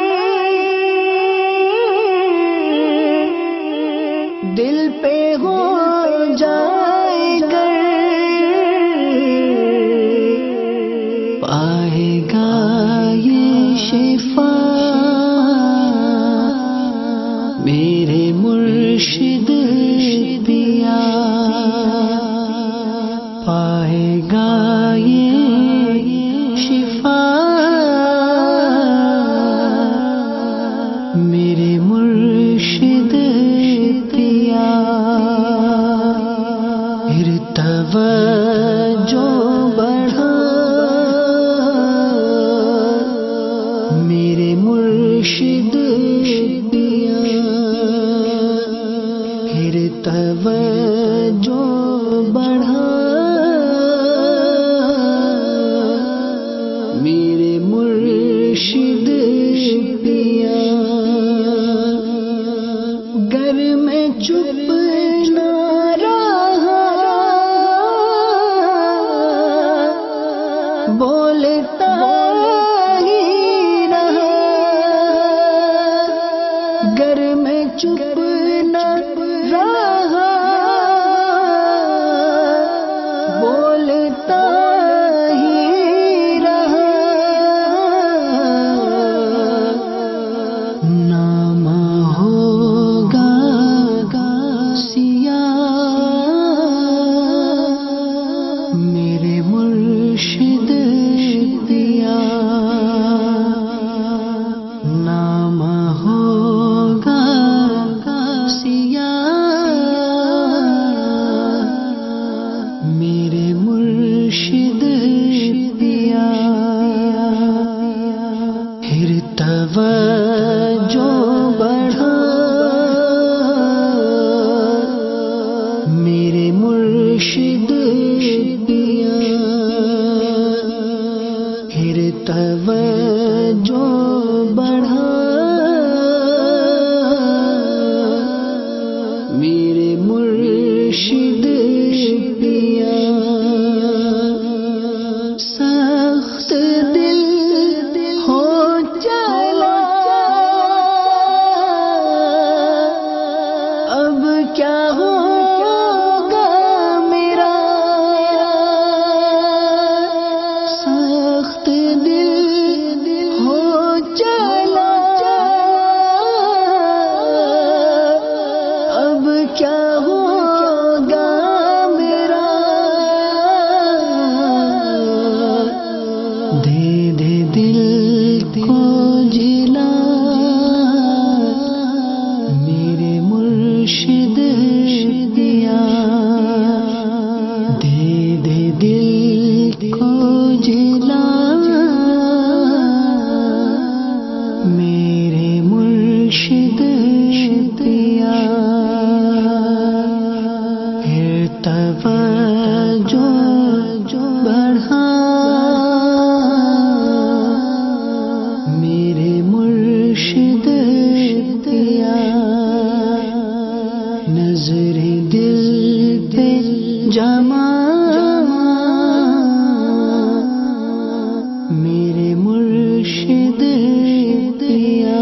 دل پہ ہو جائے گر پائے گا یہ شفا میرے مرشد دیا پائے گا یہ شفا میرے مرشد دیا پھر توجہ بڑھا میرے مرشد دیا پھر توجہ بڑھا میرے مرشد دیا گر میں چپ نہ رہا بولتا ہی رہا گر میں چپ نہ رہا بولتا ہی رہا نام ہوگا سیاہ میرے مرشد دیا نام ہوگا سیاہ میرے مرشد دیا پھر توجہ بڑھا میرے مرشد دیا پھر توجہ بڑھا میرے مرشد دیا سخت دل ہو چلا اب کیا ہوگا میرا سخت دل ہو چلا اب کیا ہوگا میرا دے دے دل کو جلا میرے مرشد دیا دے دے دل کو جلا میرے مرشد دیا پھر توجہ بڑھا میرے مرشد دیا نظر دل پہ جما میرے مرشد دیا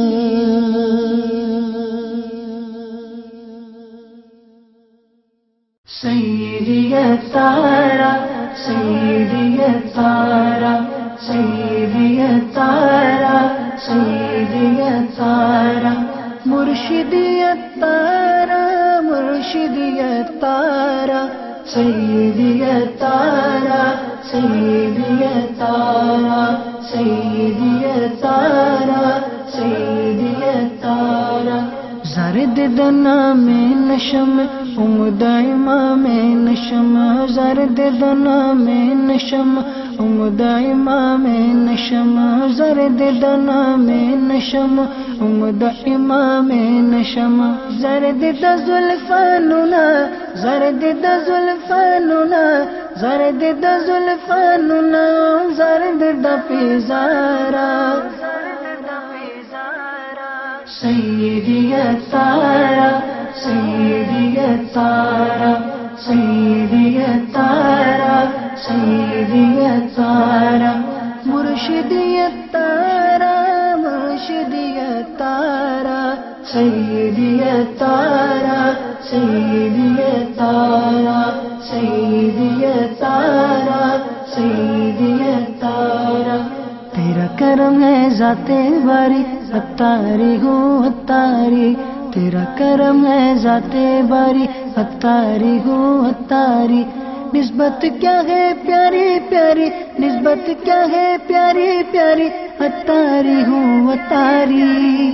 سیدی تارا سیدی تارا سیدی تارا سیدی تارا مرشدی تارا مرشدی تارا سیدی تارا سیدی تارا سیدی تارا سیدی تارا زرد دنا میں نشم امد امام نشم زرد دنا میں نشم امد امام نشم زرد دنا میں نشم امد امام نشم زرد د زلفاننا زرد د زلفاننا زرد د زلفاننا زرد د پیزارا سیدی تارا الطارا سیدی الطارا سیدی الطارا مرشدی الطارا مرشدی الطارا سیدی الطارا سیدی الطارا سیدی الطارا سیدی الطارا تیرا کرم ہے ذات باری اتاری ہوں اتاری تیرا کرم ہے ذات باری اتاری ہوں اتاری نسبت کیا ہے پیاری پیاری نسبت کیا ہے پیاری پیاری اتاری ہوں اتاری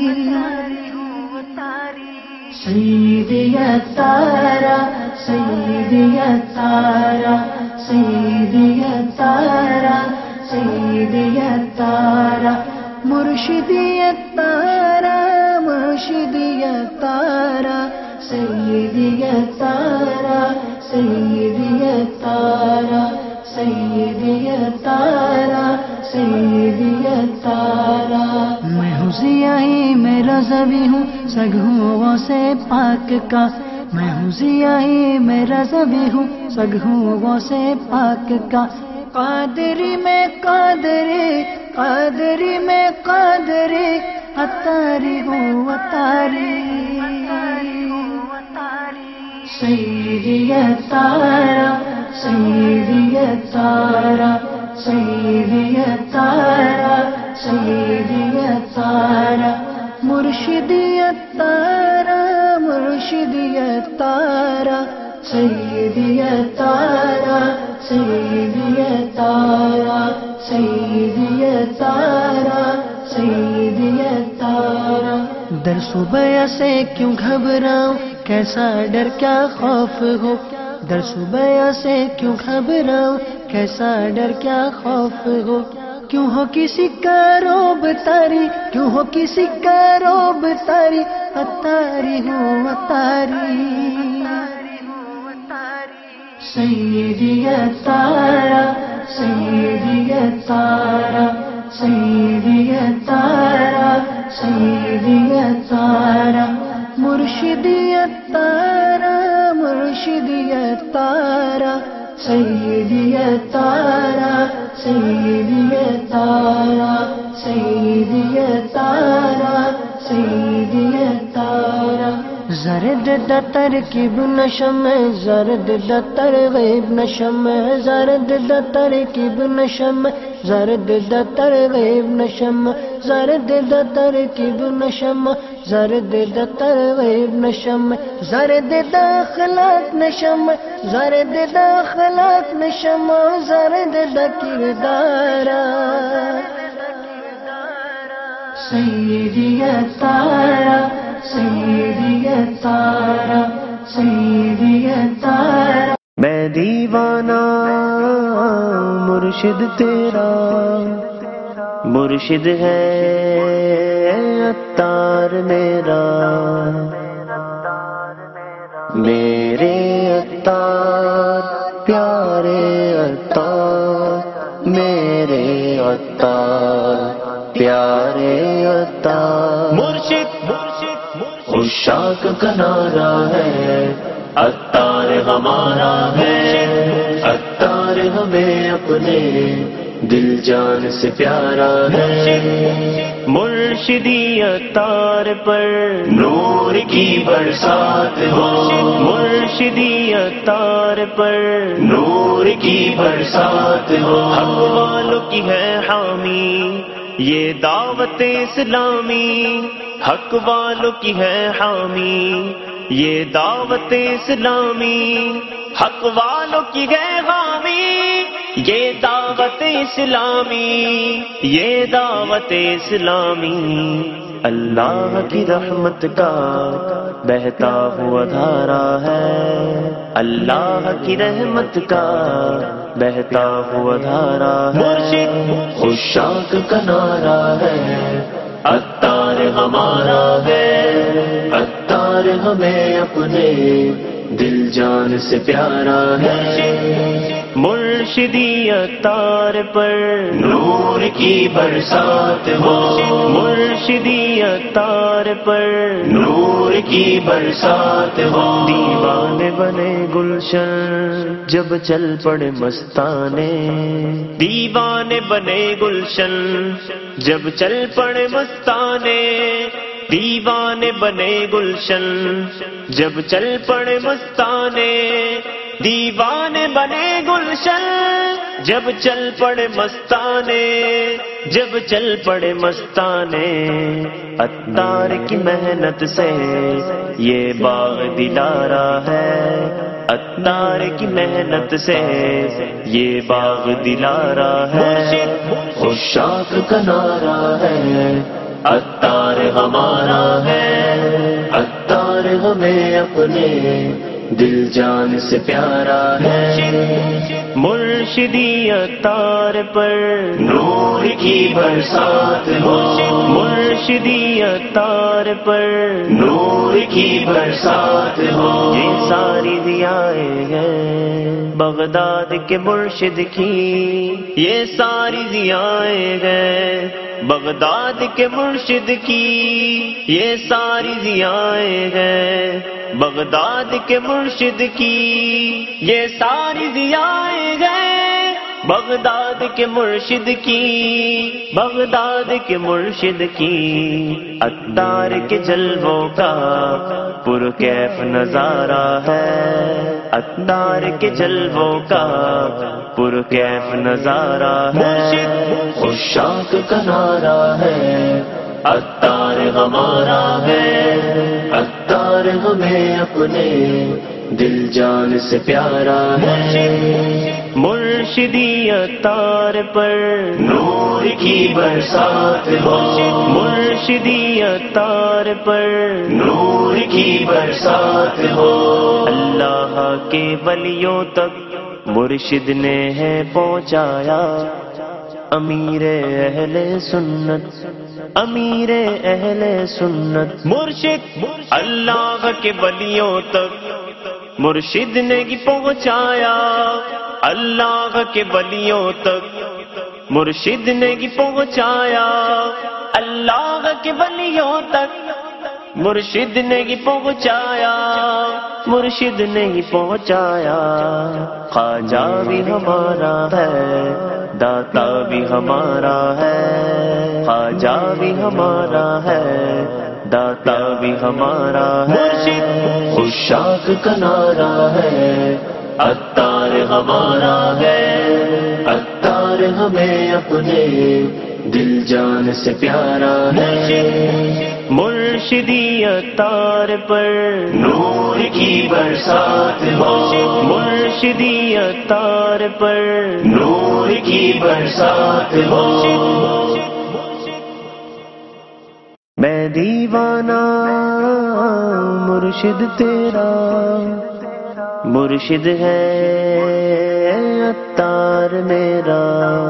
سیدی الطارا سیدی الطارا سیدی الطارا سیدی الطارا مرشدی الطارا مرشدی الطارا سیدی الطارا سیدی الطارا سیدی الطارا سیدی الطارا میں ہوں سیاہی میرا زبی ہوں سگھوں سے پاک کا میں ہوں سیاہی میرا زبی ہوں سگھوں سے پاک کا قادری میں قادری قادری میں قادری اتاری ہوں اتاری سیدی الطارا سیدی الطارا سیدی الطارا سیدی الطارا مرشدی الطارا مرشدی الطارا سیدی الطارا سیدی الطارا سیدی الطارا سیدی الطارا در صبح سے کیوں گھبراؤں کیسا ڈر کیا خوف ہو در صبح سے کیوں گھبراؤں کیسا ڈر کیا خوف ہو کیوں ہو کسی کا روب تاری کیوں ہو کسی کا روب تاری اتاری ہوں اتاری سیدی الطارا سیدی الطارا سیدی الطارا سیدی الطارا مرشدی الطارا مرشدی الطارا سیدی الطارا سیدی الطارا سیدی الطارا سیدی الطارا زرد دتر کی بنشم زرد دتر غیب نشم زرد دتر کی بنشم زرد دتر غیب نشم زرد دتر کی بنشم زرد دتر غیب نشم زرد داخلات نشم زرد داخلات نشم زرد دکردارا سیدی الطارا سیدی الطارا سیدی الطارا میں دیوانہ مرشد تیرا مرشد ہے عطار میرا میرے عطار پیارے عطار میرے عطار پیارے عطار مرشد عشاق کا نعرہ ہے عطار ہمارا ہے عطار ہمیں اپنے دل جان سے پیارا ہے مرشدی عطار پر نور کی برسات ہو مرشدی عطار پر نور کی برسات ہو حق والوں کی ہے حامی یہ دعوت اسلامی حق والوں کی ہے حامی یہ دعوت اسلامی حق والوں کی ہے حامی یہ دعوت اسلامی یہ دعوت اسلامی اللہ کی رحمت کا بہتا ہوا دھارا ہے اللہ کی رحمت کا بہتا ہوا دھارا ہے عشاق کا نعرہ ہے عطار ہمارا ہے عطار ہمیں اپنے دل جان سے پیارا ہے، مرشدی عطار پر نور کی برسات ہو، مرشدی عطار پر نور کی برسات ہو، دیوانے بنے گلشن جب چل پڑے مستانے، دیوانے بنے گلشن جب چل پڑے مستانے، دیوانے بنے گلشن جب چل پڑے مستانے، دیوانے بنے گلشن جب چل پڑے مستانے، جب چل پڑے مستانے، عطار کی محنت سے یہ باغ دلارا ہے، عطار کی محنت سے یہ باغ دلارا ہے، عشاق کا نعرہ ہے، عطار ہمارا ہے، عطار ہمیں اپنے دل جان سے پیارا ہے، مرشدی عطار پر نور کی برسات ہو، مرشدی عطار پر نور کی برسات ہو، یہ ساری ضیائیں ہیں بغداد کے مرشد کی، یہ ساری ضیائیں ہیں بغداد کے مرشد کی، یہ ساری ضیائیں ہیں بغداد کے مرشد کی، یہ ساری ضیائیں ہیں بغداد کے مرشد کی، بغداد کے مرشد کی، عطار کے جلووں کا پرکیف نظارہ ہے، عطار کے جلووں کا پرکیف نظارہ ہے، عشاق کا نعرہ ہے، عطار ہمارا ہے، عطار ہمیں اپنے دل جان سے پیارا ہے، مرشدی عطار پر نور کی برسات ہو، مرشدی عطار پر نور کی برسات ہو، اللہ کے ولیوں تک مرشد نے ہے پہنچایا، امیر اہل سنت، امیر اہل سنت، مرشد اللہ کے ولیوں تک مرشد نے کی پہنچایا، اللہ کے ولیوں تک مرشد نے کی پہنچایا، اللہ کے ولیوں تک مرشد نے کی پہنچایا، مرشد نے کی پہنچایا، خواجہ بھی ہمارا ہے، داتا بھی ہمارا ہے، خواجہ بھی ہمارا ہے، داتا بھی ہمارا ہے، عشاق کا نعرہ ہے، عطار ہمارا ہے، عطار ہمیں اپنے دل جان سے پیارا ہے، مرشدی عطار پر نور کی برسات ہو، مرشدی عطار پر نور کی برسات ہو، میں دیوانہ مرشد تیرا، مرشد ہے عطار میرا،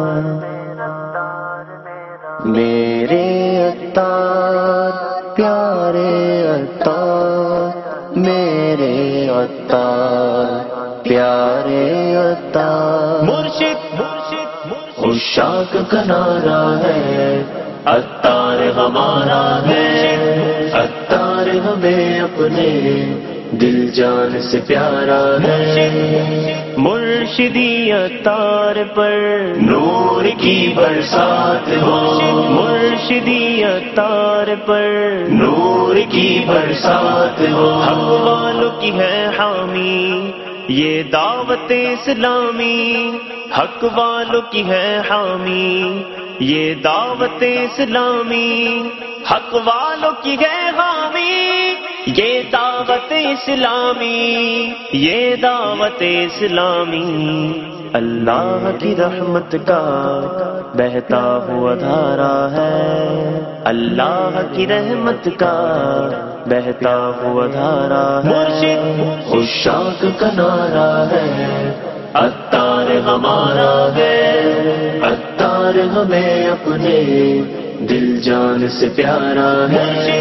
میرے عطار پیارے عطار، میرے عطار پیارے عطار، مرشد عشاق کا نعرہ ہے، عطار ہمارا ہے، عطار ہمیں اپنے دل جان سے پیارا ہے، مرشدی عطار پر نور کی برسات ہو، مرشدی عطار پر نور کی برسات ہو، حق والوں کی ہے حامی یہ دعوت اسلامی، حق والوں کی ہے حامی یہ دعوت اسلامی، حق والوں کی ہے حامی یہ دعوت اسلامی، یہ دعوت اسلامی، اللہ کی رحمت کا بہتا ہوا دھارا ہے، اللہ کی رحمت کا بہتا ہوا دھارا ہے، عشاق کا نعرہ ہے، عطار ہمارا ہے، عطار ہمیں اپنے دل جان سے پیارا ہے،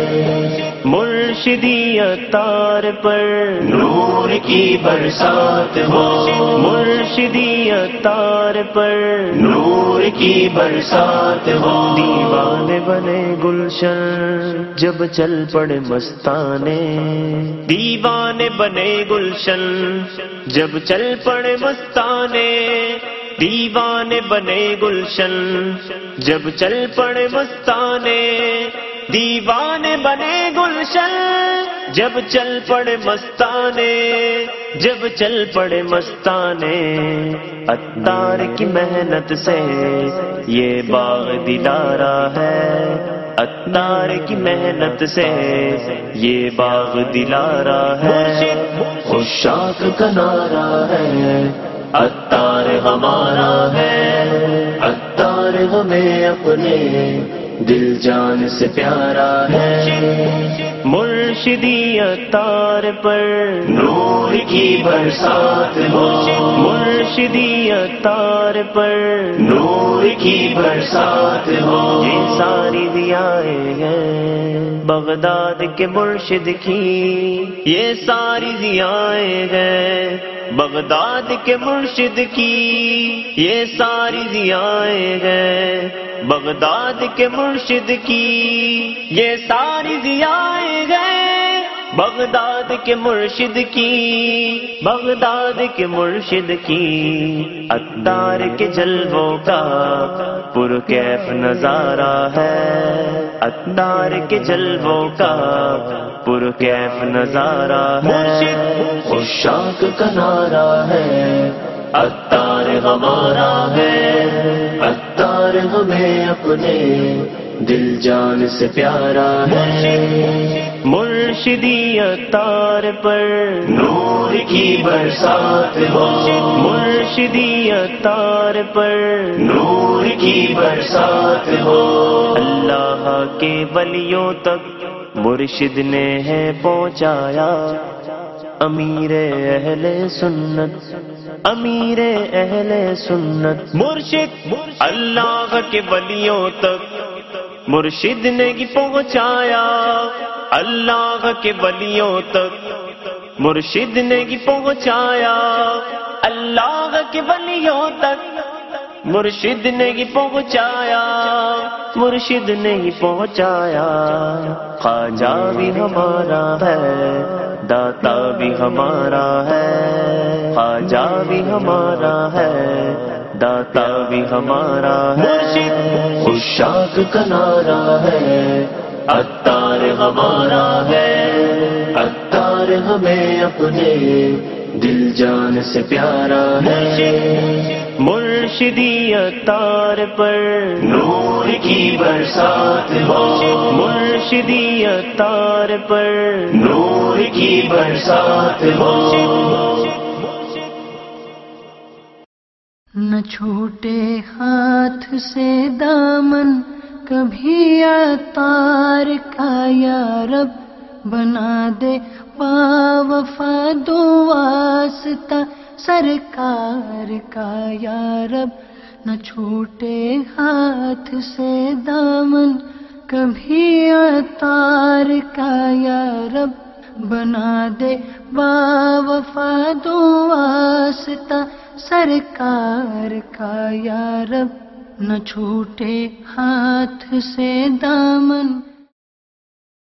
مرشدی عطار پر نور کی برسات ہو، مرشدی عطار پر نور کی برسات ہو، دیوانے بنے گلشن جب چل پڑے مستانے، دیوانے بنے گلشن جب چل پڑے مستانے، دیوانے بنے گلشن جب چل پڑے مستانے، دیوانے بنے گلشن جب چل پڑے مستانے، جب چل پڑے مستانے، عطار کی محنت سے یہ باغ دلارا ہے، عطار کی محنت سے یہ باغ دلارا ہے، عشاق کا نعرہ ہے، عطار ہمارا ہے، عطار ہمیں اپنے دل جان سے پیارا ہے، مرشدی عطار پر نور کی برسات ہو، مرشدی عطار پر نور کی برسات ہو، یہ ساری ضیائیں ہیں بغداد کے مرشد کی، یہ ساری ضیائیں ہیں بغداد کے مرشد کی، یہ ساری ضیائیں ہیں بغداد کے مرشد کی، یہ ساری ضیائیں ہیں بغداد کے مرشد کی، بغداد کے مرشد کی، عطار کے جلووں کا پرکیف نظارہ ہے، عطار کے جلووں کا پرکیف نظارہ ہے، عشاق کا نعرہ ہے، عطار ہمارا ہے، عطار ہمیں اپنے دل جان سے پیارا ہے، مرشدی عطار پر نور کی برسات ہو، مرشدی عطار پر نور کی برسات ہو، اللہ کے ولیوں تک مرشد نے ہے پہنچایا، امیر اہل سنت، امیر اہل سنت، مرشد اللہ کے ولیوں تک مرشد نے ہی پہنچایا، اللہ کے ولیوں تک مرشد نے ہی پہنچایا، اللہ کے ولیوں تک مرشد نے ہی پہنچایا، مرشد نے ہی پہنچایا، خواجہ بھی ہمارا ہے، داتا بھی ہمارا ہے، خواجہ بھی ہمارا ہے، داتا بھی ہمارا ہے، عشاق کا نعرہ ہے، عطار ہمارا ہے، عطار ہمیں اپنے دل جان سے پیارا ہے، مرشدی عطار پر نور کی برسات ہو، مرشدی عطار پر نور کی برسات ہو، نہ چھوٹے ہاتھ سے دامن کبھی عطار کا یا رب، بنا دے باوفا دو واسطہ سرکار کا یا رب، نہ چھوٹے ہاتھ سے دامن کبھی عطار کا یا رب، بنا دے باوفا دو واسطہ سرکار کا یا رب، نہ چھوٹے ہاتھ سے دامن